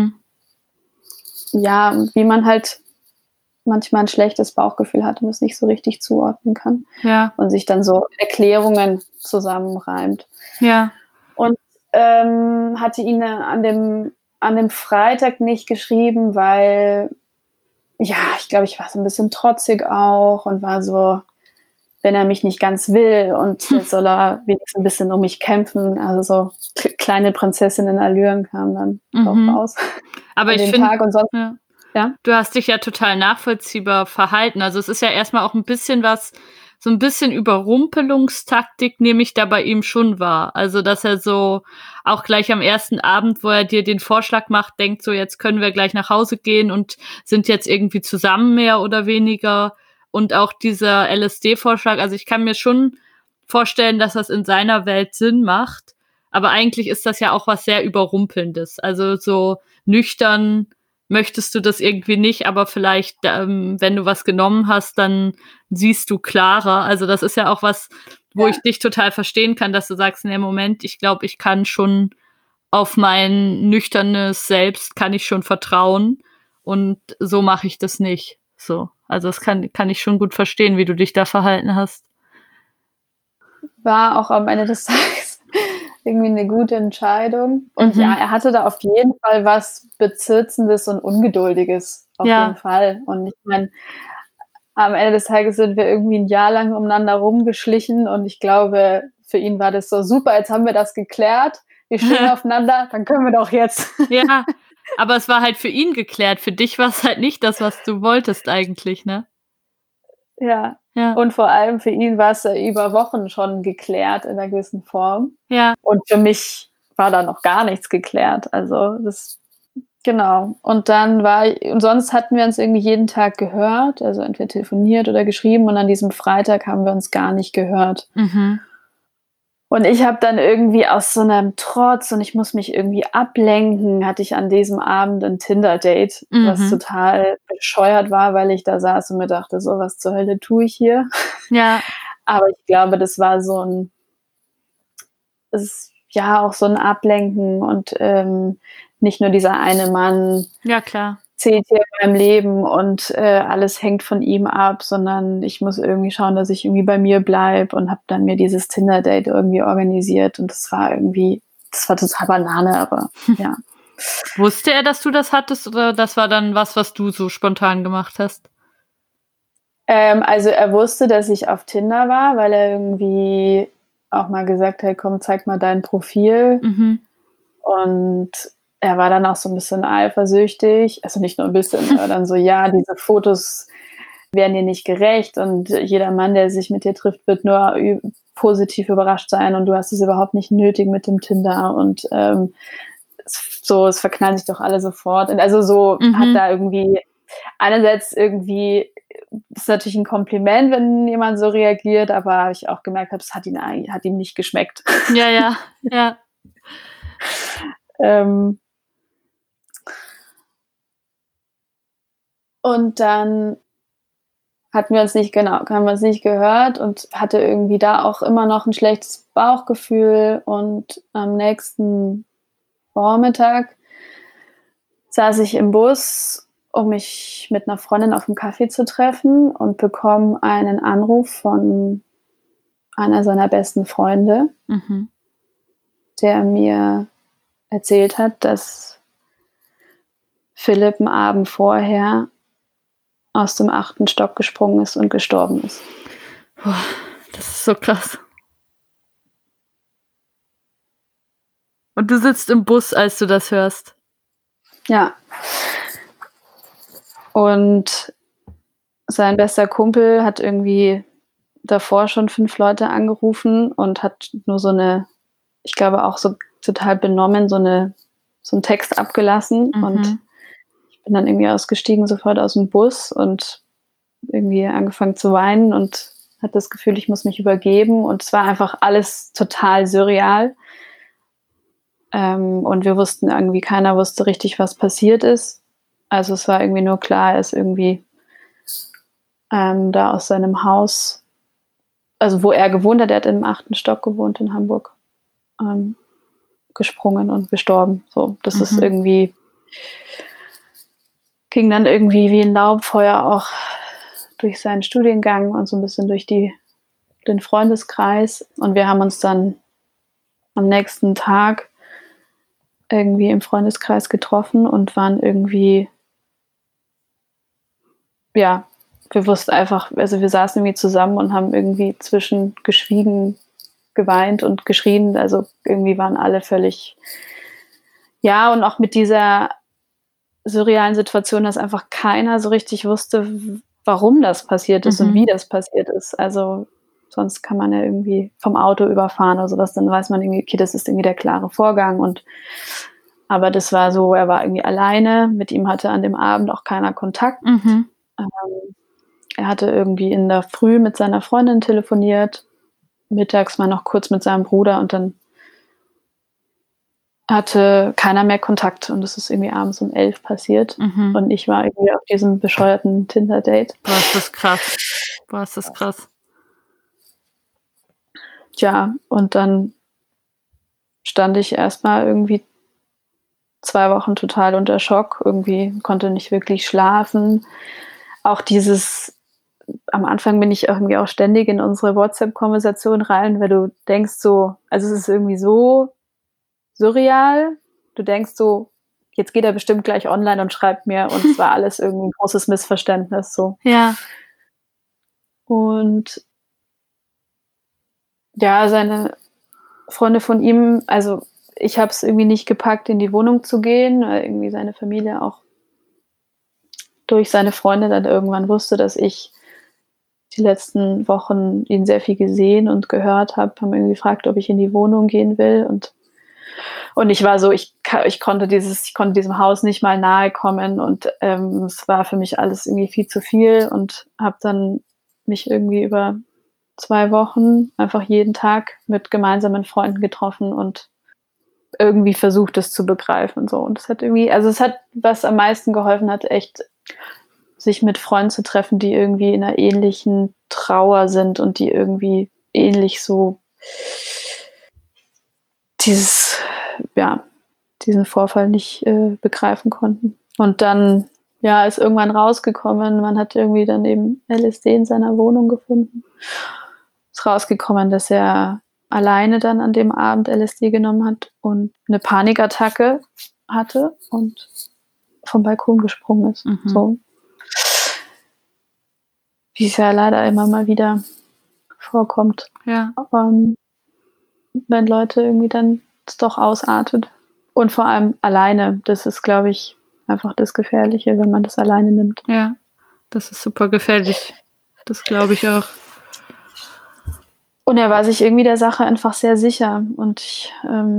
wie man halt manchmal ein schlechtes Bauchgefühl hat und es nicht so richtig zuordnen kann. Ja. Und sich dann so Erklärungen zusammenreimt. Ja. Und hatte ihn an dem Freitag nicht geschrieben, weil ich glaube, ich war so ein bisschen trotzig auch und war so, wenn er mich nicht ganz will und jetzt soll er wenigstens ein bisschen um mich kämpfen. Also so kleine Prinzessinnen-Allüren kamen dann auch raus. Aber ich finde, du hast dich ja total nachvollziehbar verhalten. Also es ist ja erstmal auch ein bisschen so ein bisschen Überrumpelungstaktik nehme ich da bei ihm schon wahr. Also dass er so auch gleich am ersten Abend, wo er dir den Vorschlag macht, denkt so, jetzt können wir gleich nach Hause gehen und sind jetzt irgendwie zusammen mehr oder weniger. Und auch dieser LSD-Vorschlag, also ich kann mir schon vorstellen, dass das in seiner Welt Sinn macht. Aber eigentlich ist das ja auch was sehr Überrumpelndes. Also so nüchtern möchtest du das irgendwie nicht, aber vielleicht, wenn du was genommen hast, dann siehst du klarer. Also das ist ja auch was, wo ich dich total verstehen kann, dass du sagst, nee, Moment, ich glaube, ich kann schon auf mein nüchternes Selbst kann ich schon vertrauen und so mache ich das nicht. So, also das kann ich schon gut verstehen, wie du dich da verhalten hast. War auch am Ende des Tages irgendwie eine gute Entscheidung. Und er hatte da auf jeden Fall was Bezirzendes und Ungeduldiges. Auf jeden Fall. Und ich meine, am Ende des Tages sind wir irgendwie ein Jahr lang umeinander rumgeschlichen und ich glaube, für ihn war das so super, jetzt haben wir das geklärt, wir stehen aufeinander, dann können wir doch jetzt. Ja, aber es war halt für ihn geklärt, für dich war es halt nicht das, was du wolltest eigentlich, ne? Ja. Und vor allem für ihn war es über Wochen schon geklärt in einer gewissen Form. Ja. Und für mich war da noch gar nichts geklärt. Also das Genau. Und sonst hatten wir uns irgendwie jeden Tag gehört, also entweder telefoniert oder geschrieben, und an diesem Freitag haben wir uns gar nicht gehört. Mhm. Und ich habe dann irgendwie aus so einem Trotz und ich muss mich irgendwie ablenken, hatte ich an diesem Abend ein Tinder-Date, was total bescheuert war, weil ich da saß und mir dachte: „So, was zur Hölle tue ich hier?“ Ja. Aber ich glaube, das war auch so ein Ablenken und, nicht nur dieser eine Mann Ja, klar. zählt hier in meinem Leben und, alles hängt von ihm ab, sondern ich muss irgendwie schauen, dass ich irgendwie bei mir bleibe, und habe dann mir dieses Tinder-Date irgendwie organisiert, und das war total Banane, aber ja. Wusste er, dass du das hattest, oder das war dann was du so spontan gemacht hast? Also er wusste, dass ich auf Tinder war, weil er irgendwie auch mal gesagt hat: „Komm, zeig mal dein Profil.“ Mhm. Und er war dann auch so 'n bisschen eifersüchtig. Also nicht nur 'n bisschen, er war dann so: „Ja, diese Fotos werden dir nicht gerecht, und jeder Mann, der sich mit dir trifft, wird nur positiv überrascht sein, und du hast es überhaupt nicht nötig mit dem Tinder, und es verknallen sich doch alle sofort.“ Und also so hat Mhm. da irgendwie einerseits irgendwie ist natürlich ein Kompliment, wenn jemand so reagiert, aber ich auch gemerkt habe, es hat ihm nicht geschmeckt. Ja, ja, ja. Ähm, und dann haben wir uns nicht gehört, und hatte irgendwie da auch immer noch ein schlechtes Bauchgefühl, und am nächsten Vormittag saß ich im Bus, um mich mit einer Freundin auf 'n Kaffee zu treffen, und bekomme einen Anruf von einer seiner besten Freunde, Mhm. der mir erzählt hat, dass Philipp 'n Abend vorher aus dem 8. Stock gesprungen ist und gestorben ist. Boah, das ist so krass. Und du sitzt im Bus, als du das hörst? Ja, und sein bester Kumpel hat irgendwie davor schon 5 Leute angerufen und hat nur ich glaube auch so total benommen, so 'n Text abgelassen, und Mhm. ich bin dann irgendwie ausgestiegen, sofort aus'm Bus, und irgendwie angefangen zu weinen und hatte das Gefühl, ich muss mich übergeben, und es war einfach alles total surreal. Und keiner wusste richtig, was passiert ist. Also, es war irgendwie nur klar, er ist irgendwie, da aus seinem Haus, also, wo er gewohnt hat, er hat im 8. Stock gewohnt in Hamburg, ähm, gesprungen und gestorben. So, das ist Mhm. irgendwie ging dann irgendwie wie 'n Laubenfeuer auch durch seinen Studiengang und so 'n bisschen durch den Freundeskreis. Und wir haben uns dann am nächsten Tag irgendwie im Freundeskreis getroffen und waren irgendwie, ja, wir wussten einfach, also, wir saßen irgendwie zusammen und haben irgendwie zwischen geschwiegen, geweint und geschrien. Also, irgendwie waren alle völlig, ja, und auch mit dieser surrealen Situation, dass einfach keiner so richtig wusste, warum das passiert ist und Mhm. wie das passiert ist. Also, sonst kann man ja irgendwie vom Auto überfahren oder sowas, dann weiß man irgendwie, okay, das ist irgendwie der klare Vorgang, aber das war so, er war irgendwie alleine, mit ihm hatte an dem Abend auch keiner Kontakt. Mhm. Ähm, Er hatte irgendwie in der Früh mit seiner Freundin telefoniert, mittags mal noch kurz mit seinem Bruder, und dann hatte keiner mehr Kontakt, und das ist irgendwie abends um 11 passiert, Mhm. und ich war irgendwie auf diesem bescheuerten Tinder-Date. Boah, ist das krass. Boah, ist das krass. Tja, und dann stand ich erst mal irgendwie 2 Wochen total unter Schock, irgendwie konnte nicht wirklich schlafen. Auch dieses Am Anfang bin ich irgendwie auch ständig in unsere WhatsApp-Konversation rein, weil du denkst so, also, es ist irgendwie so surreal. Du denkst so: „Jetzt geht er bestimmt gleich online und schreibt mir“, und es war alles irgendwie 'n großes Missverständnis so. Ja. Und ja, seine Freunde von ihm, also, ich habe es irgendwie nicht gepackt, in die Wohnung zu gehen, weil irgendwie seine Familie auch durch seine Freunde dann irgendwann wusste, dass ich die letzten Wochen ihn sehr viel gesehen und gehört habe, haben irgendwie gefragt, ob ich in die Wohnung gehen will, und Und ich war so, ich konnte diesem Haus nicht mal nahe kommen und es war für mich alles irgendwie viel zu viel und habe dann mich irgendwie über 2 Wochen einfach jeden Tag mit gemeinsamen Freunden getroffen und irgendwie versucht, das zu begreifen. So. Und es hat irgendwie, also es hat, was am meisten geholfen hat, echt sich mit Freunden zu treffen, die irgendwie in einer ähnlichen Trauer sind und die irgendwie ähnlich so diesen Vorfall nicht begreifen konnten. Und dann, ja, ist irgendwann rausgekommen, man hat irgendwie dann eben LSD in seiner Wohnung gefunden. Ist rausgekommen, dass er alleine dann an dem Abend LSD genommen hat und eine Panikattacke hatte und vom Balkon gesprungen ist. So. Wie es ja leider immer mal wieder vorkommt. Ja. Wenn Leute irgendwie dann es doch ausartet. Und vor allem alleine. Das ist, glaube ich, einfach das Gefährliche, wenn man das alleine nimmt. Ja, das ist super gefährlich. Das glaube ich auch. Und er war sich irgendwie der Sache einfach sehr sicher. Und ich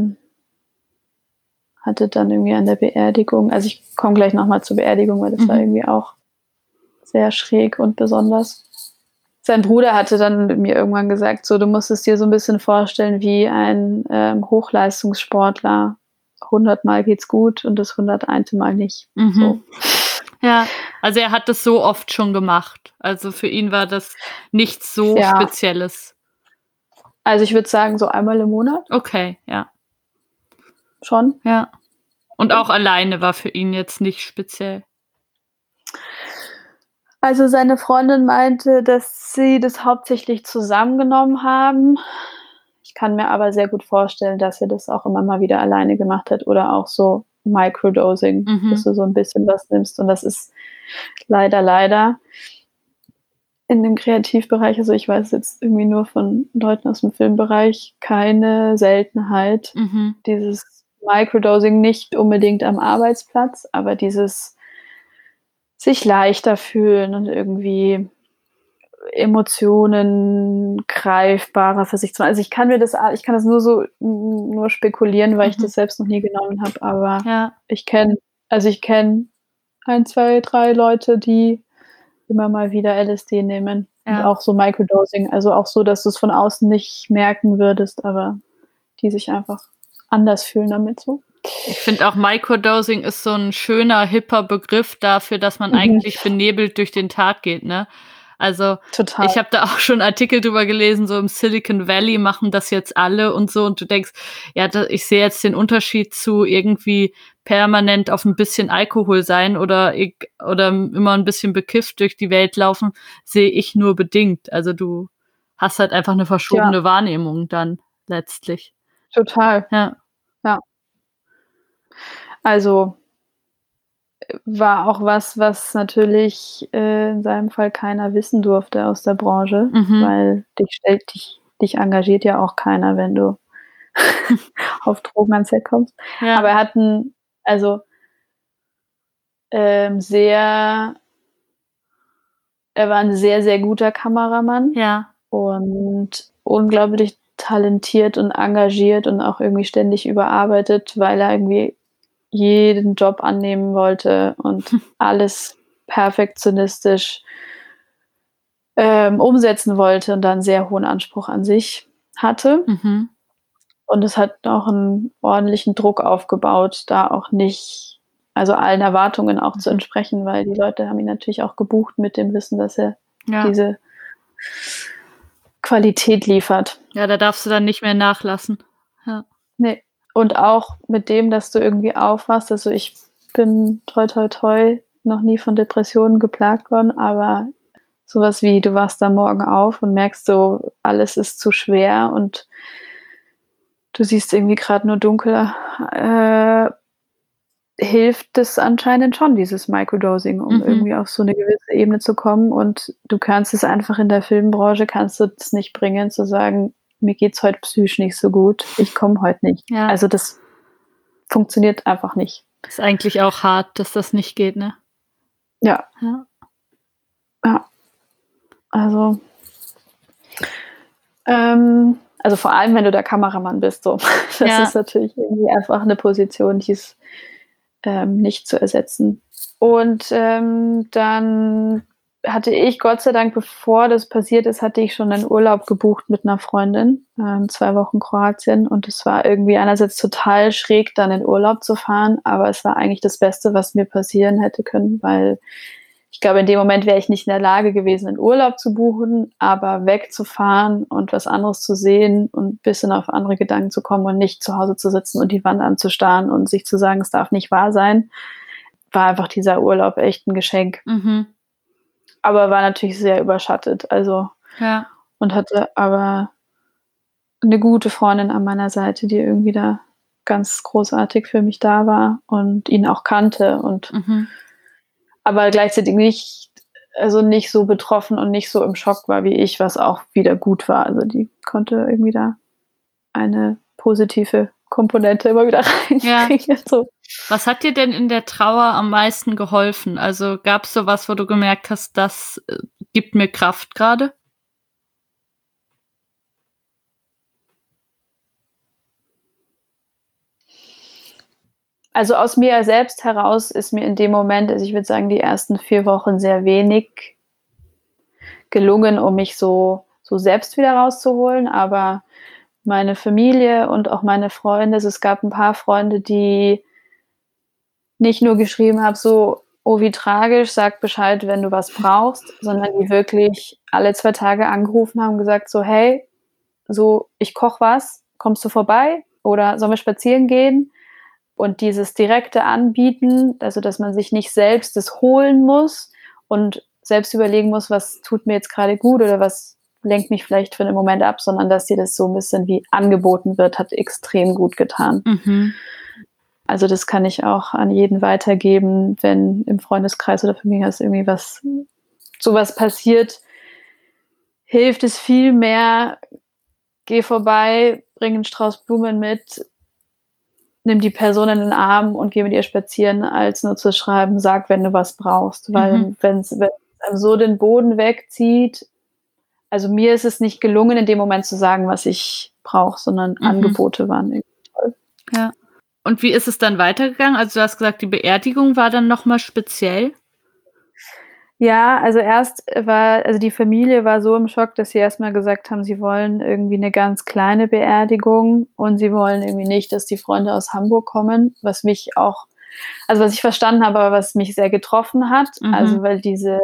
hatte dann irgendwie an der Beerdigung, also ich komme gleich nochmal zur Beerdigung, weil das war irgendwie auch sehr schräg und besonders. Sein Bruder hatte dann mir irgendwann gesagt, so, du musst es dir so ein bisschen vorstellen wie ein Hochleistungssportler. 100-mal geht's gut und das 101. Mal nicht. So. Ja, also er hat das so oft schon gemacht. Also für ihn war das nichts so Spezielles. Also ich würde sagen, so einmal im Monat. Okay, ja. Schon. Ja. Und auch alleine war für ihn jetzt nicht speziell. Also seine Freundin meinte, dass sie das hauptsächlich zusammengenommen haben. Ich kann mir aber sehr gut vorstellen, dass er das auch immer mal wieder alleine gemacht hat oder auch so Microdosing, dass du so ein bisschen was nimmst. Und das ist leider in dem Kreativbereich, also ich weiß jetzt irgendwie nur von Leuten aus dem Filmbereich, keine Seltenheit. Dieses Microdosing nicht unbedingt am Arbeitsplatz, aber dieses sich leichter fühlen und irgendwie Emotionen greifbarer für sich zu machen. Also ich kann das nur spekulieren, weil ich das selbst noch nie genommen habe, aber ich kenne 1, 2, 3 Leute, die immer mal wieder LSD nehmen und auch so Microdosing, also auch so, dass du es von außen nicht merken würdest, aber die sich einfach anders fühlen damit so. Ich finde auch Microdosing ist so ein schöner, hipper Begriff dafür, dass man eigentlich benebelt durch den Tag geht, ne? Also Total. Ich habe da auch schon Artikel drüber gelesen, so im Silicon Valley machen das jetzt alle und so und du denkst, ja, ich sehe jetzt den Unterschied zu irgendwie permanent auf ein bisschen Alkohol sein oder immer ein bisschen bekifft durch die Welt laufen, sehe ich nur bedingt. Also du hast halt einfach eine verschobene Wahrnehmung dann letztlich. Total. Ja. Also war auch was natürlich in seinem Fall keiner wissen durfte aus der Branche, weil dich engagiert ja auch keiner, wenn du auf Drogen ans Set kommst. Ja. Aber er hat er war ein sehr, sehr guter Kameramann. Ja. Und unglaublich talentiert und engagiert und auch irgendwie ständig überarbeitet, weil er irgendwie jeden Job annehmen wollte und alles perfektionistisch umsetzen wollte und dann einen sehr hohen Anspruch an sich hatte. Und es hat auch einen ordentlichen Druck aufgebaut, da auch nicht, also allen Erwartungen auch zu entsprechen, weil die Leute haben ihn natürlich auch gebucht mit dem Wissen, dass er diese Qualität liefert. Ja, da darfst du dann nicht mehr nachlassen. Ja. Nee. Und auch mit dem, dass du irgendwie aufwachst. Also ich bin toi toi toi noch nie von Depressionen geplagt worden, aber sowas wie, du wachst da morgen auf und merkst so, alles ist zu schwer und du siehst irgendwie gerade nur dunkel, hilft es anscheinend schon, dieses Microdosing, um irgendwie auf so eine gewisse Ebene zu kommen. Und du kannst es einfach in der Filmbranche, kannst du es nicht bringen, zu sagen, mir geht's heute psychisch nicht so gut, ich komme heute nicht. Ja. Also das funktioniert einfach nicht. Ist eigentlich auch hart, dass das nicht geht, ne? Ja. Also Also vor allem, wenn du der Kameramann bist, so. Das ist natürlich irgendwie einfach eine Position, die ist nicht zu ersetzen. Und dann hatte ich, Gott sei Dank, bevor das passiert ist, hatte ich schon einen Urlaub gebucht mit einer Freundin, 2 Wochen Kroatien. Und es war irgendwie einerseits total schräg, dann in Urlaub zu fahren, aber es war eigentlich das Beste, was mir passieren hätte können, weil ich glaube, in dem Moment wäre ich nicht in der Lage gewesen, einen Urlaub zu buchen, aber wegzufahren und was anderes zu sehen und ein bisschen auf andere Gedanken zu kommen und nicht zu Hause zu sitzen und die Wand anzustarren und sich zu sagen, es darf nicht wahr sein, war einfach dieser Urlaub echt ein Geschenk. Mhm. Aber war natürlich sehr überschattet. Also, und hatte aber eine gute Freundin an meiner Seite, die irgendwie da ganz großartig für mich da war und ihn auch kannte und aber gleichzeitig nicht so betroffen und nicht so im Schock war wie ich, was auch wieder gut war. Also die konnte irgendwie da eine positive Komponente immer wieder reinkriegen. So. Was hat dir denn in der Trauer am meisten geholfen? Also gab es sowas, wo du gemerkt hast, das gibt mir Kraft gerade? Also aus mir selbst heraus ist mir in dem Moment, also ich würde sagen, die ersten 4 Wochen sehr wenig gelungen, um mich so selbst wieder rauszuholen. Aber meine Familie und auch meine Freunde, also es gab ein paar Freunde, die nicht nur geschrieben haben, so, oh, wie tragisch, sag Bescheid, wenn du was brauchst, sondern die wirklich alle 2 Tage angerufen haben und gesagt so, hey, so, ich koche was, kommst du vorbei oder sollen wir spazieren gehen? Und dieses direkte Anbieten, also dass man sich nicht selbst das holen muss und selbst überlegen muss, was tut mir jetzt gerade gut oder was lenkt mich vielleicht für einen Moment ab, sondern dass dir das so ein bisschen wie angeboten wird, hat extrem gut getan. Also das kann ich auch an jeden weitergeben, wenn im Freundeskreis oder Familie irgendwie sowas passiert, hilft es viel mehr, geh vorbei, bring einen Strauß Blumen mit, nimm die Person in den Arm und geh mit ihr spazieren, als nur zu schreiben, sag, wenn du was brauchst. Weil wenn es einem so den Boden wegzieht, also mir ist es nicht gelungen, in dem Moment zu sagen, was ich brauche, sondern Angebote waren irgendwie toll. Ja. Und wie ist es dann weitergegangen? Also du hast gesagt, die Beerdigung war dann nochmal speziell? Ja, also die Familie war so im Schock, dass sie erstmal gesagt haben, sie wollen irgendwie eine ganz kleine Beerdigung und sie wollen irgendwie nicht, dass die Freunde aus Hamburg kommen, was ich verstanden habe, aber was mich sehr getroffen hat. Also weil diese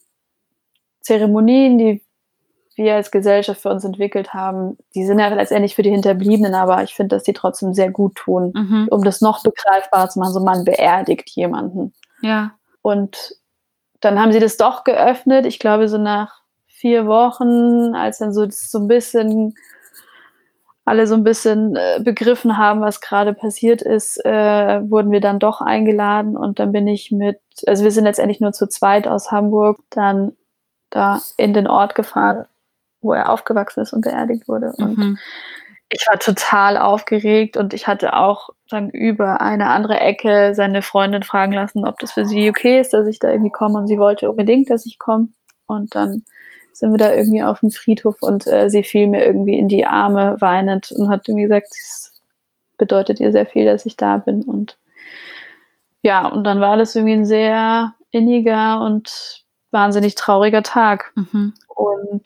Zeremonien, die wir als Gesellschaft für uns entwickelt haben, die sind ja letztendlich für die Hinterbliebenen, aber ich finde, dass die trotzdem sehr gut tun, um das noch begreifbarer zu machen. So, man beerdigt jemanden. Ja. Und dann haben sie das doch geöffnet. Ich glaube, so nach 4 Wochen, als dann so ein bisschen alle so ein bisschen begriffen haben, was gerade passiert ist, wurden wir dann doch eingeladen und dann bin ich also wir sind letztendlich nur zu zweit aus Hamburg, dann da in den Ort gefahren, wo er aufgewachsen ist und beerdigt wurde. Und ich war total aufgeregt und ich hatte auch dann über eine andere Ecke seine Freundin fragen lassen, ob das für sie okay ist, dass ich da irgendwie komme. Und sie wollte unbedingt, dass ich komme. Und dann sind wir da irgendwie auf dem Friedhof und sie fiel mir irgendwie in die Arme weinend und hat irgendwie gesagt, es bedeutet ihr sehr viel, dass ich da bin. Und ja, und dann war das irgendwie ein sehr inniger und wahnsinnig trauriger Tag. Und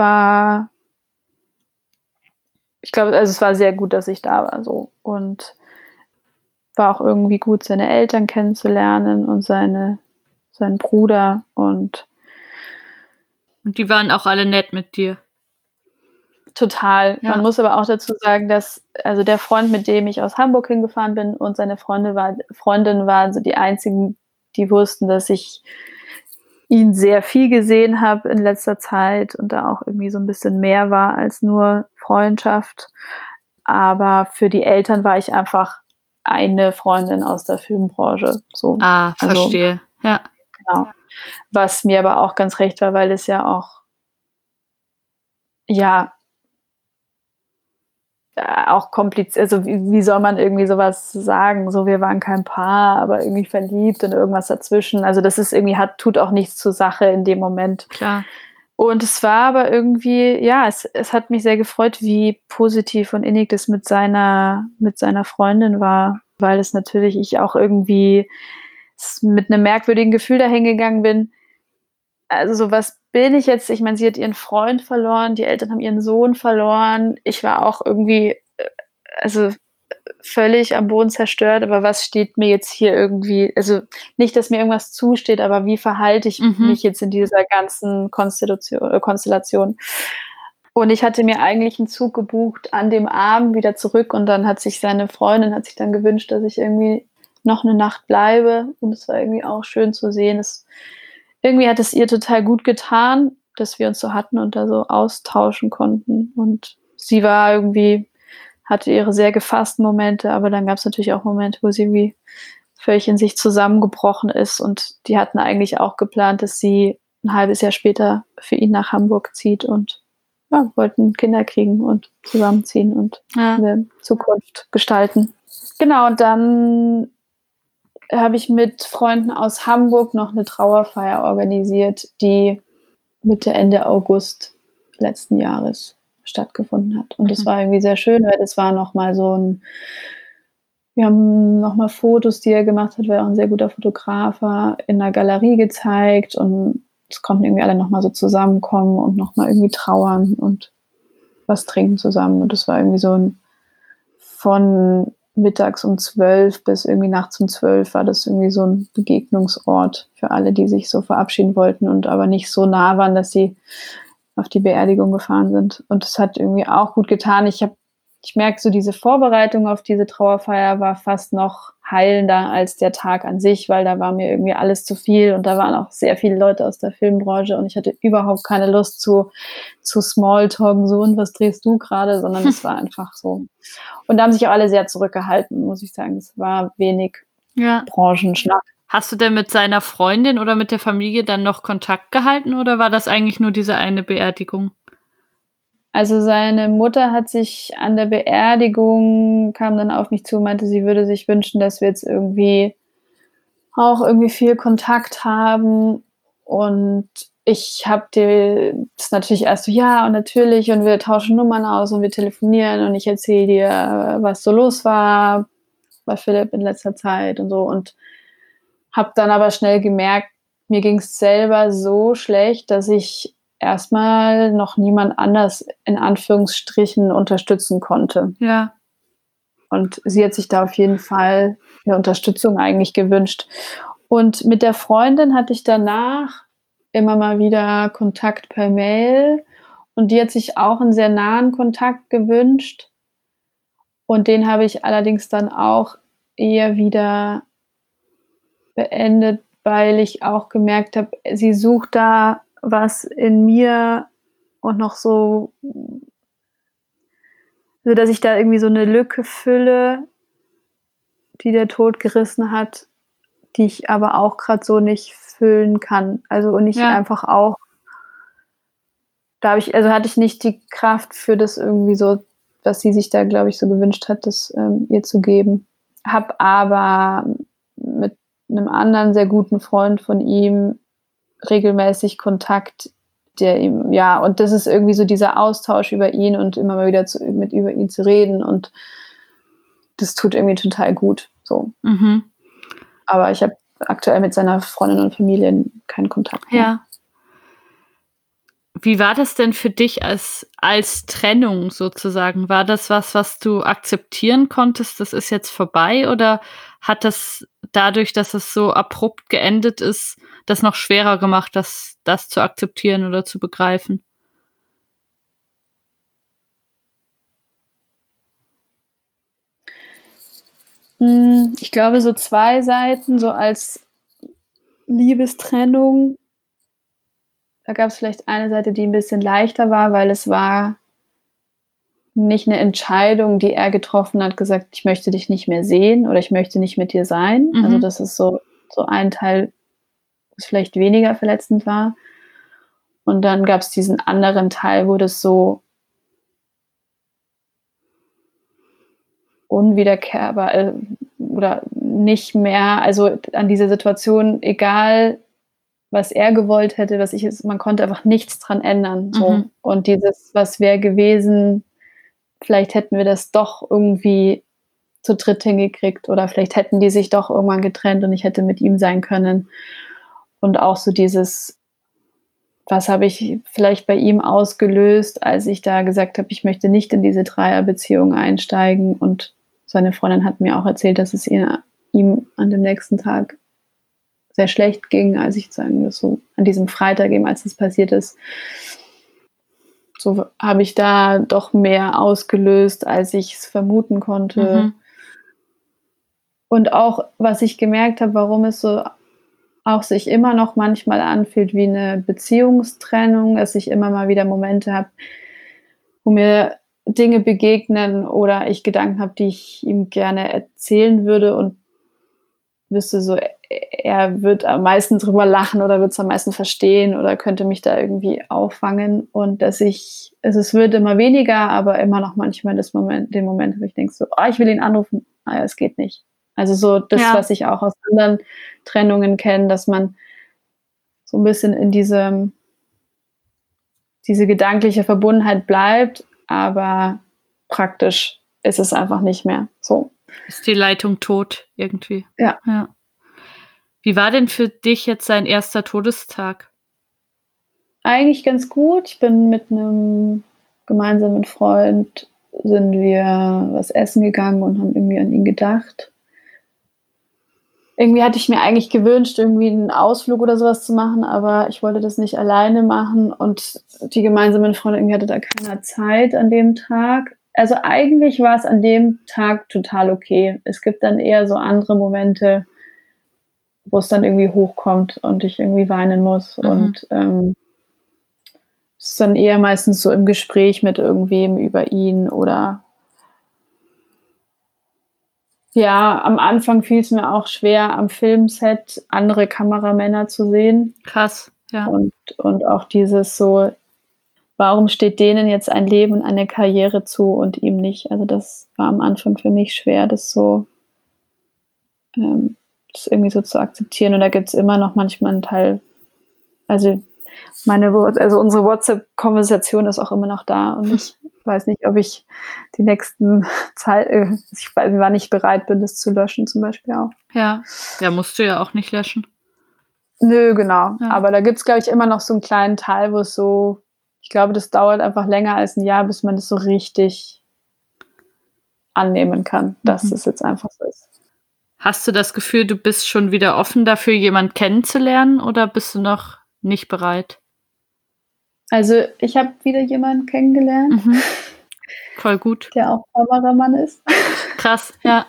ich glaube, also es war sehr gut, dass ich da war, so. Und war auch irgendwie gut, seine Eltern kennenzulernen und seinen Bruder und die waren auch alle nett mit dir? Total. Ja. Man muss aber auch dazu sagen, dass also der Freund, mit dem ich aus Hamburg hingefahren bin und seine Freundin waren so die einzigen, die wussten, dass ich ihn sehr viel gesehen habe in letzter Zeit und da auch irgendwie so ein bisschen mehr war als nur Freundschaft. Aber für die Eltern war ich einfach eine Freundin aus der Filmbranche. So. Verstehe. Ja. Genau. Was mir aber auch ganz recht war, weil es ja auch kompliziert, also wie soll man irgendwie sowas sagen? So, wir waren kein Paar, aber irgendwie verliebt und irgendwas dazwischen. Also das ist irgendwie tut auch nichts zur Sache in dem Moment. Klar. Und es war aber irgendwie, ja, es hat mich sehr gefreut, wie positiv und innig das mit seiner Freundin war, weil es natürlich ich auch irgendwie mit einem merkwürdigen Gefühl dahin gegangen bin. Also so, was bin ich jetzt? Ich meine, sie hat ihren Freund verloren, die Eltern haben ihren Sohn verloren. Ich war auch irgendwie, also völlig am Boden zerstört, aber was steht mir jetzt hier irgendwie, also nicht, dass mir irgendwas zusteht, aber wie verhalte ich mich jetzt in dieser ganzen Konstellation? Und ich hatte mir eigentlich einen Zug gebucht an dem Abend wieder zurück und dann hat sich seine Freundin hat sich dann gewünscht, dass ich irgendwie noch eine Nacht bleibe und es war irgendwie auch schön zu sehen. Irgendwie hat es ihr total gut getan, dass wir uns so hatten und da so austauschen konnten und sie war irgendwie hatte ihre sehr gefassten Momente, aber dann gab es natürlich auch Momente, wo sie wie völlig in sich zusammengebrochen ist und die hatten eigentlich auch geplant, dass sie ein halbes Jahr später für ihn nach Hamburg zieht und ja, wollten Kinder kriegen und zusammenziehen und eine Zukunft gestalten. Genau, und dann habe ich mit Freunden aus Hamburg noch eine Trauerfeier organisiert, die Mitte, Ende August letzten Jahres stattgefunden hat. Und das war irgendwie sehr schön, weil das war nochmal wir haben nochmal Fotos, die er gemacht hat, weil er auch ein sehr guter Fotograf war, in der Galerie gezeigt und es konnten irgendwie alle nochmal so zusammenkommen und nochmal irgendwie trauern und was trinken zusammen. Und das war irgendwie von mittags um 12 bis irgendwie nachts um 12 war das irgendwie so ein Begegnungsort für alle, die sich so verabschieden wollten und aber nicht so nah waren, dass sie auf die Beerdigung gefahren sind. Und das hat irgendwie auch gut getan. Ich merke so, diese Vorbereitung auf diese Trauerfeier war fast noch heilender als der Tag an sich, weil da war mir irgendwie alles zu viel und da waren auch sehr viele Leute aus der Filmbranche und ich hatte überhaupt keine Lust zu Smalltalken, so und was drehst du gerade, sondern es war einfach so. Und da haben sich auch alle sehr zurückgehalten, muss ich sagen. Es war wenig Branchenschnack. Hast du denn mit seiner Freundin oder mit der Familie dann noch Kontakt gehalten oder war das eigentlich nur diese eine Beerdigung? Also seine Mutter hat sich an der Beerdigung, kam dann auf mich zu, meinte, sie würde sich wünschen, dass wir jetzt irgendwie auch irgendwie viel Kontakt haben. Und ich habe das natürlich erst so, ja, und natürlich, und wir tauschen Nummern aus und wir telefonieren und ich erzähle dir, was so los war bei Philipp in letzter Zeit und so. Und habe dann aber schnell gemerkt, mir ging es selber so schlecht, dass ich erstmal noch niemand anders in Anführungsstrichen unterstützen konnte. Ja. Und sie hat sich da auf jeden Fall eine Unterstützung eigentlich gewünscht. Und mit der Freundin hatte ich danach immer mal wieder Kontakt per Mail und die hat sich auch einen sehr nahen Kontakt gewünscht. Und den habe ich allerdings dann auch eher wieder beendet, weil ich auch gemerkt habe, sie sucht da was in mir und noch so dass ich da irgendwie so eine Lücke fülle, die der Tod gerissen hat, die ich aber auch gerade so nicht füllen kann. Also und ich einfach auch hatte ich nicht die Kraft für das irgendwie so, was sie sich da, glaube ich, so gewünscht hat, das ihr zu geben. Habe aber mit einem anderen sehr guten Freund von ihm regelmäßig Kontakt, der ihm, und das ist irgendwie so dieser Austausch über ihn und immer mal wieder über ihn zu reden und das tut irgendwie total gut. So. Mhm. Aber ich habe aktuell mit seiner Freundin und Familie keinen Kontakt mehr. Ja. Wie war das denn für dich als Trennung sozusagen? War das was du akzeptieren konntest, das ist jetzt vorbei? Oder hat das dadurch, dass es so abrupt geendet ist, das noch schwerer gemacht, das zu akzeptieren oder zu begreifen? Ich glaube, so 2 Seiten, so als Liebestrennung. Da gab es vielleicht eine Seite, die ein bisschen leichter war, weil es war nicht eine Entscheidung, die er getroffen hat, gesagt: „Ich möchte dich nicht mehr sehen“ oder „Ich möchte nicht mit dir sein.“ Also, das ist so ein Teil, was vielleicht weniger verletzend war. Und dann gab es diesen anderen Teil, wo das so unwiederkehrbar, oder nicht mehr, also, an diese Situation, egal was er gewollt hätte, man konnte einfach nichts dran ändern. So. Und dieses, was wäre gewesen, vielleicht hätten wir das doch irgendwie zu dritt hingekriegt oder vielleicht hätten die sich doch irgendwann getrennt und ich hätte mit ihm sein können. Und auch so dieses, was habe ich vielleicht bei ihm ausgelöst, als ich da gesagt habe, ich möchte nicht in diese Dreierbeziehung einsteigen. Und seine Freundin hat mir auch erzählt, dass es ihm an dem nächsten Tag sehr schlecht ging, als ich sagen das so an diesem Freitag eben, als es passiert ist. So habe ich da doch mehr ausgelöst, als ich es vermuten konnte. Und auch, was ich gemerkt habe, warum es so auch sich immer noch manchmal anfühlt wie eine Beziehungstrennung, dass ich immer mal wieder Momente habe, wo mir Dinge begegnen oder ich Gedanken habe, die ich ihm gerne erzählen würde und wüsste so, er wird am meisten drüber lachen oder wird es am meisten verstehen oder könnte mich da irgendwie auffangen und es wird immer weniger, aber immer noch manchmal den Moment, wo ich denke so, ich will ihn anrufen, ja, es geht nicht. Also so das, was ich auch aus anderen Trennungen kenne, dass man so ein bisschen in diese gedankliche Verbundenheit bleibt, aber praktisch ist es einfach nicht mehr so. Ist die Leitung tot irgendwie? Ja. Wie war denn für dich jetzt sein erster Todestag? Eigentlich ganz gut. Ich bin mit einem gemeinsamen Freund, sind wir was essen gegangen und haben irgendwie an ihn gedacht. Irgendwie hatte ich mir eigentlich gewünscht, irgendwie einen Ausflug oder sowas zu machen, aber ich wollte das nicht alleine machen und die gemeinsame Freundin irgendwie hatte da keiner Zeit an dem Tag. Also eigentlich war es an dem Tag total okay. Es gibt dann eher so andere Momente, wo es dann irgendwie hochkommt und ich irgendwie weinen muss. Und es ist dann eher meistens so im Gespräch mit irgendwem über ihn oder ja, am Anfang fiel es mir auch schwer, am Filmset andere Kameramänner zu sehen. Krass, ja. Und auch dieses so, warum steht denen jetzt ein Leben und eine Karriere zu und ihm nicht? Also das war am Anfang für mich schwer, das irgendwie so zu akzeptieren. Und da gibt es immer noch manchmal einen Teil, also unsere WhatsApp-Konversation ist auch immer noch da und ich weiß nicht, ob ich die nächsten Zeit, wann ich bereit bin, das zu löschen zum Beispiel auch. Ja, musst du ja auch nicht löschen. Nö, genau. Ja. Aber da gibt es, glaube ich, immer noch so einen kleinen Teil, wo es so, ich glaube, das dauert einfach länger als ein Jahr, bis man das so richtig annehmen kann, dass es jetzt einfach so ist. Hast du das Gefühl, du bist schon wieder offen dafür, jemanden kennenzulernen oder bist du noch nicht bereit? Also ich habe wieder jemanden kennengelernt. Voll gut. Der auch Kameramann ist. Krass, ja.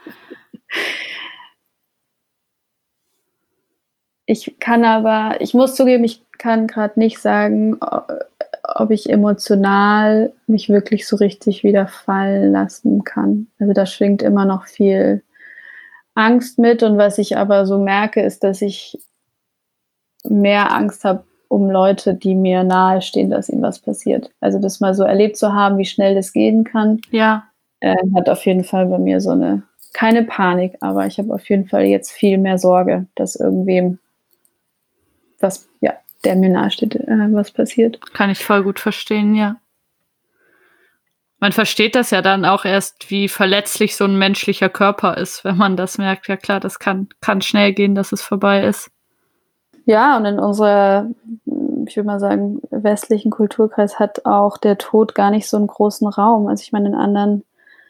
Ich muss zugeben, ich kann gerade nicht sagen, ob ich emotional mich wirklich so richtig wieder fallen lassen kann. Also da schwingt immer noch viel Angst mit und was ich aber so merke, ist, dass ich mehr Angst habe um Leute, die mir nahe stehen, dass ihnen was passiert. Also das mal so erlebt zu haben, wie schnell das gehen kann, hat auf jeden Fall bei mir so keine Panik, aber ich habe auf jeden Fall jetzt viel mehr Sorge, dass irgendwem der mir nahe steht, was passiert. Kann ich voll gut verstehen, ja. Man versteht das ja dann auch erst, wie verletzlich so ein menschlicher Körper ist, wenn man das merkt. Ja klar, das kann schnell gehen, dass es vorbei ist. Ja, und in unserer, ich würde mal sagen, westlichen Kulturkreis hat auch der Tod gar nicht so einen großen Raum. Also ich meine, in anderen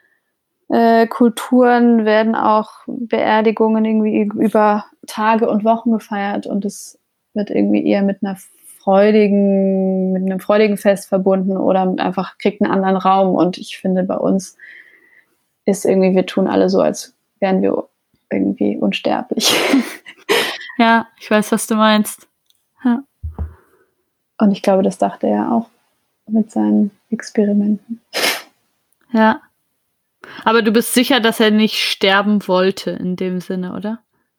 Kulturen werden auch Beerdigungen irgendwie über Tage und Wochen gefeiert und es wird irgendwie eher mit einem freudigen Fest verbunden oder einfach kriegt einen anderen Raum. Und ich finde, bei uns ist irgendwie, wir tun alle so, als wären wir irgendwie unsterblich. Ja, ich weiß, was du meinst. Ja. Und ich glaube, das dachte er auch mit seinen Experimenten. Ja. Aber du bist sicher, dass er nicht sterben wollte in dem Sinne, oder?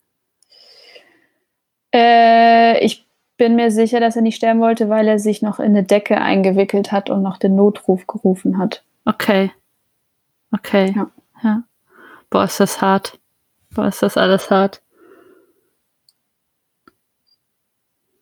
Ich bin mir sicher, dass er nicht sterben wollte, weil er sich noch in eine Decke eingewickelt hat und noch den Notruf gerufen hat. Okay. Ja. Boah, ist das hart. Boah, ist das alles hart.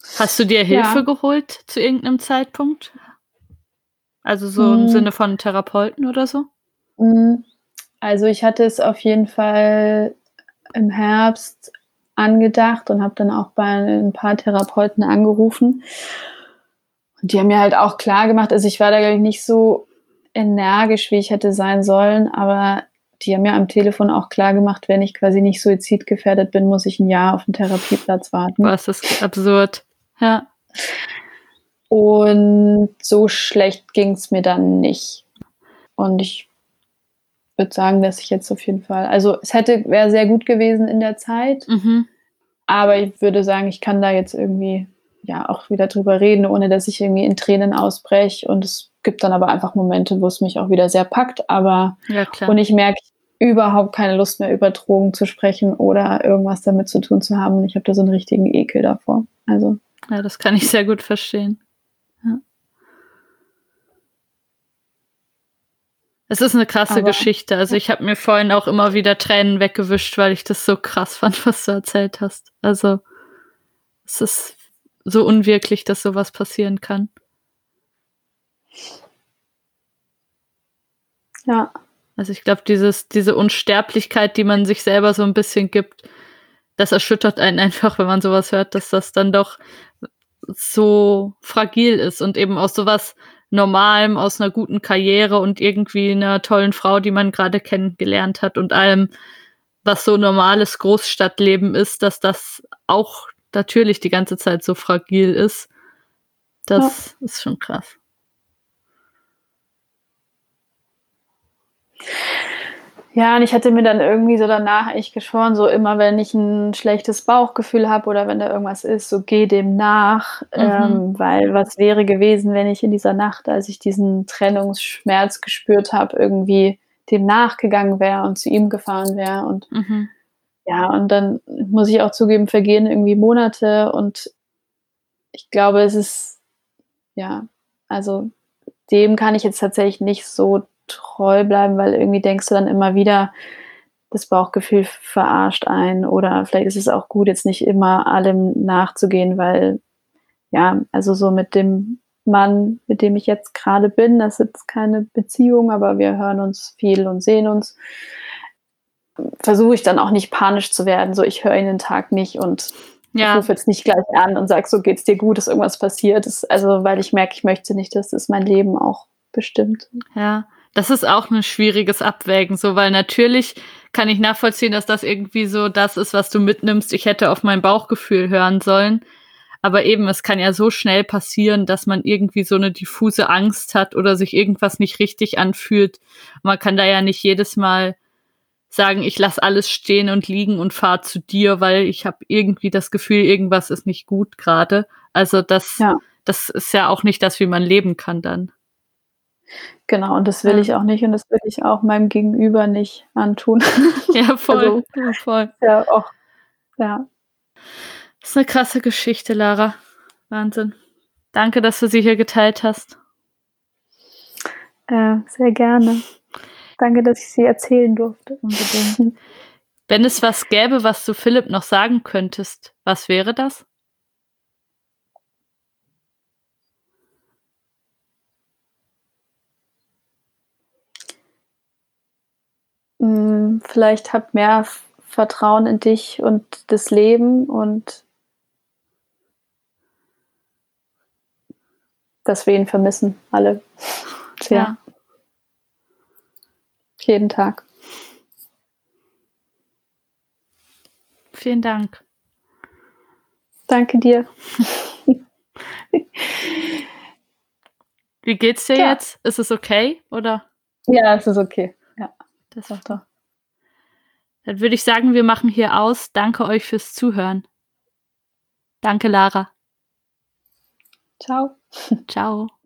Hast du dir Hilfe geholt zu irgendeinem Zeitpunkt? Also so im Sinne von Therapeuten oder so? Also ich hatte es auf jeden Fall im Herbst angedacht und habe dann auch bei ein paar Therapeuten angerufen. Und die haben mir halt auch klar gemacht, also ich war da, glaube ich, nicht so energisch, wie ich hätte sein sollen, aber die haben mir am Telefon auch klar gemacht, wenn ich quasi nicht suizidgefährdet bin, muss ich ein Jahr auf den Therapieplatz warten. Was ist absurd. Ja. Und so schlecht ging es mir dann nicht. Und ich würde sagen, dass ich jetzt auf jeden Fall, also es wäre sehr gut gewesen in der Zeit, aber ich würde sagen, ich kann da jetzt irgendwie ja auch wieder drüber reden, ohne dass ich irgendwie in Tränen ausbreche. Und es gibt dann aber einfach Momente, wo es mich auch wieder sehr packt, aber und ich merke überhaupt keine Lust mehr, über Drogen zu sprechen oder irgendwas damit zu tun zu haben. Ich habe da so einen richtigen Ekel davor. Also. Ja, das kann ich sehr gut verstehen. Ja. Es ist eine krasse Geschichte. Also ich habe mir vorhin auch immer wieder Tränen weggewischt, weil ich das so krass fand, was du erzählt hast. Also es ist so unwirklich, dass sowas passieren kann. Ja. Also ich glaube, diese Unsterblichkeit, die man sich selber so ein bisschen gibt, das erschüttert einen einfach, wenn man sowas hört, dass das dann doch so fragil ist und eben aus sowas Normalem, aus einer guten Karriere und irgendwie einer tollen Frau, die man gerade kennengelernt hat und allem, was so normales Großstadtleben ist, dass das auch natürlich die ganze Zeit so fragil ist. Das ist schon krass. Ja, und ich hatte mir dann irgendwie so danach echt geschworen, so immer wenn ich ein schlechtes Bauchgefühl habe oder wenn da irgendwas ist, so geh dem nach, weil was wäre gewesen, wenn ich in dieser Nacht, als ich diesen Trennungsschmerz gespürt habe, irgendwie dem nachgegangen wäre und zu ihm gefahren wäre und ja, und dann muss ich auch zugeben, vergehen irgendwie Monate und ich glaube, es ist ja, also dem kann ich jetzt tatsächlich nicht so treu bleiben, weil irgendwie denkst du dann immer wieder, das Bauchgefühl verarscht einen oder vielleicht ist es auch gut, jetzt nicht immer allem nachzugehen, weil ja, also so mit dem Mann, mit dem ich jetzt gerade bin, das ist jetzt keine Beziehung, aber wir hören uns viel und sehen uns, versuche ich dann auch nicht panisch zu werden, so ich höre ihn den Tag nicht und ich rufe jetzt nicht gleich an und sage, so geht's dir gut, ist irgendwas passiert, also weil ich merke, ich möchte nicht, dass das mein Leben auch bestimmt. Ja, das ist auch ein schwieriges Abwägen, so, weil natürlich kann ich nachvollziehen, dass das irgendwie so das ist, was du mitnimmst. Ich hätte auf mein Bauchgefühl hören sollen. Aber eben, es kann ja so schnell passieren, dass man irgendwie so eine diffuse Angst hat oder sich irgendwas nicht richtig anfühlt. Man kann da ja nicht jedes Mal sagen, ich lasse alles stehen und liegen und fahre zu dir, weil ich habe irgendwie das Gefühl, irgendwas ist nicht gut gerade. Also das ist ja auch nicht das, wie man leben kann dann. Genau, und das will ich auch nicht und das will ich auch meinem Gegenüber nicht antun. Ja, voll. Also, voll. Ja, auch, ja. Das ist eine krasse Geschichte, Lara. Wahnsinn. Danke, dass du sie hier geteilt hast. Sehr gerne. Danke, dass ich sie erzählen durfte. Unbedingt. Wenn es was gäbe, was du Philipp noch sagen könntest, was wäre das? Vielleicht hab mehr Vertrauen in dich und das Leben und dass wir ihn vermissen, alle. Sehr. Ja. Jeden Tag. Vielen Dank. Danke dir. Wie geht's dir jetzt? Ist es okay, oder? Ja, es ist okay. Ja, das ist doch. Dann würde ich sagen, wir machen hier aus. Danke euch fürs Zuhören. Danke, Lara. Ciao. Ciao.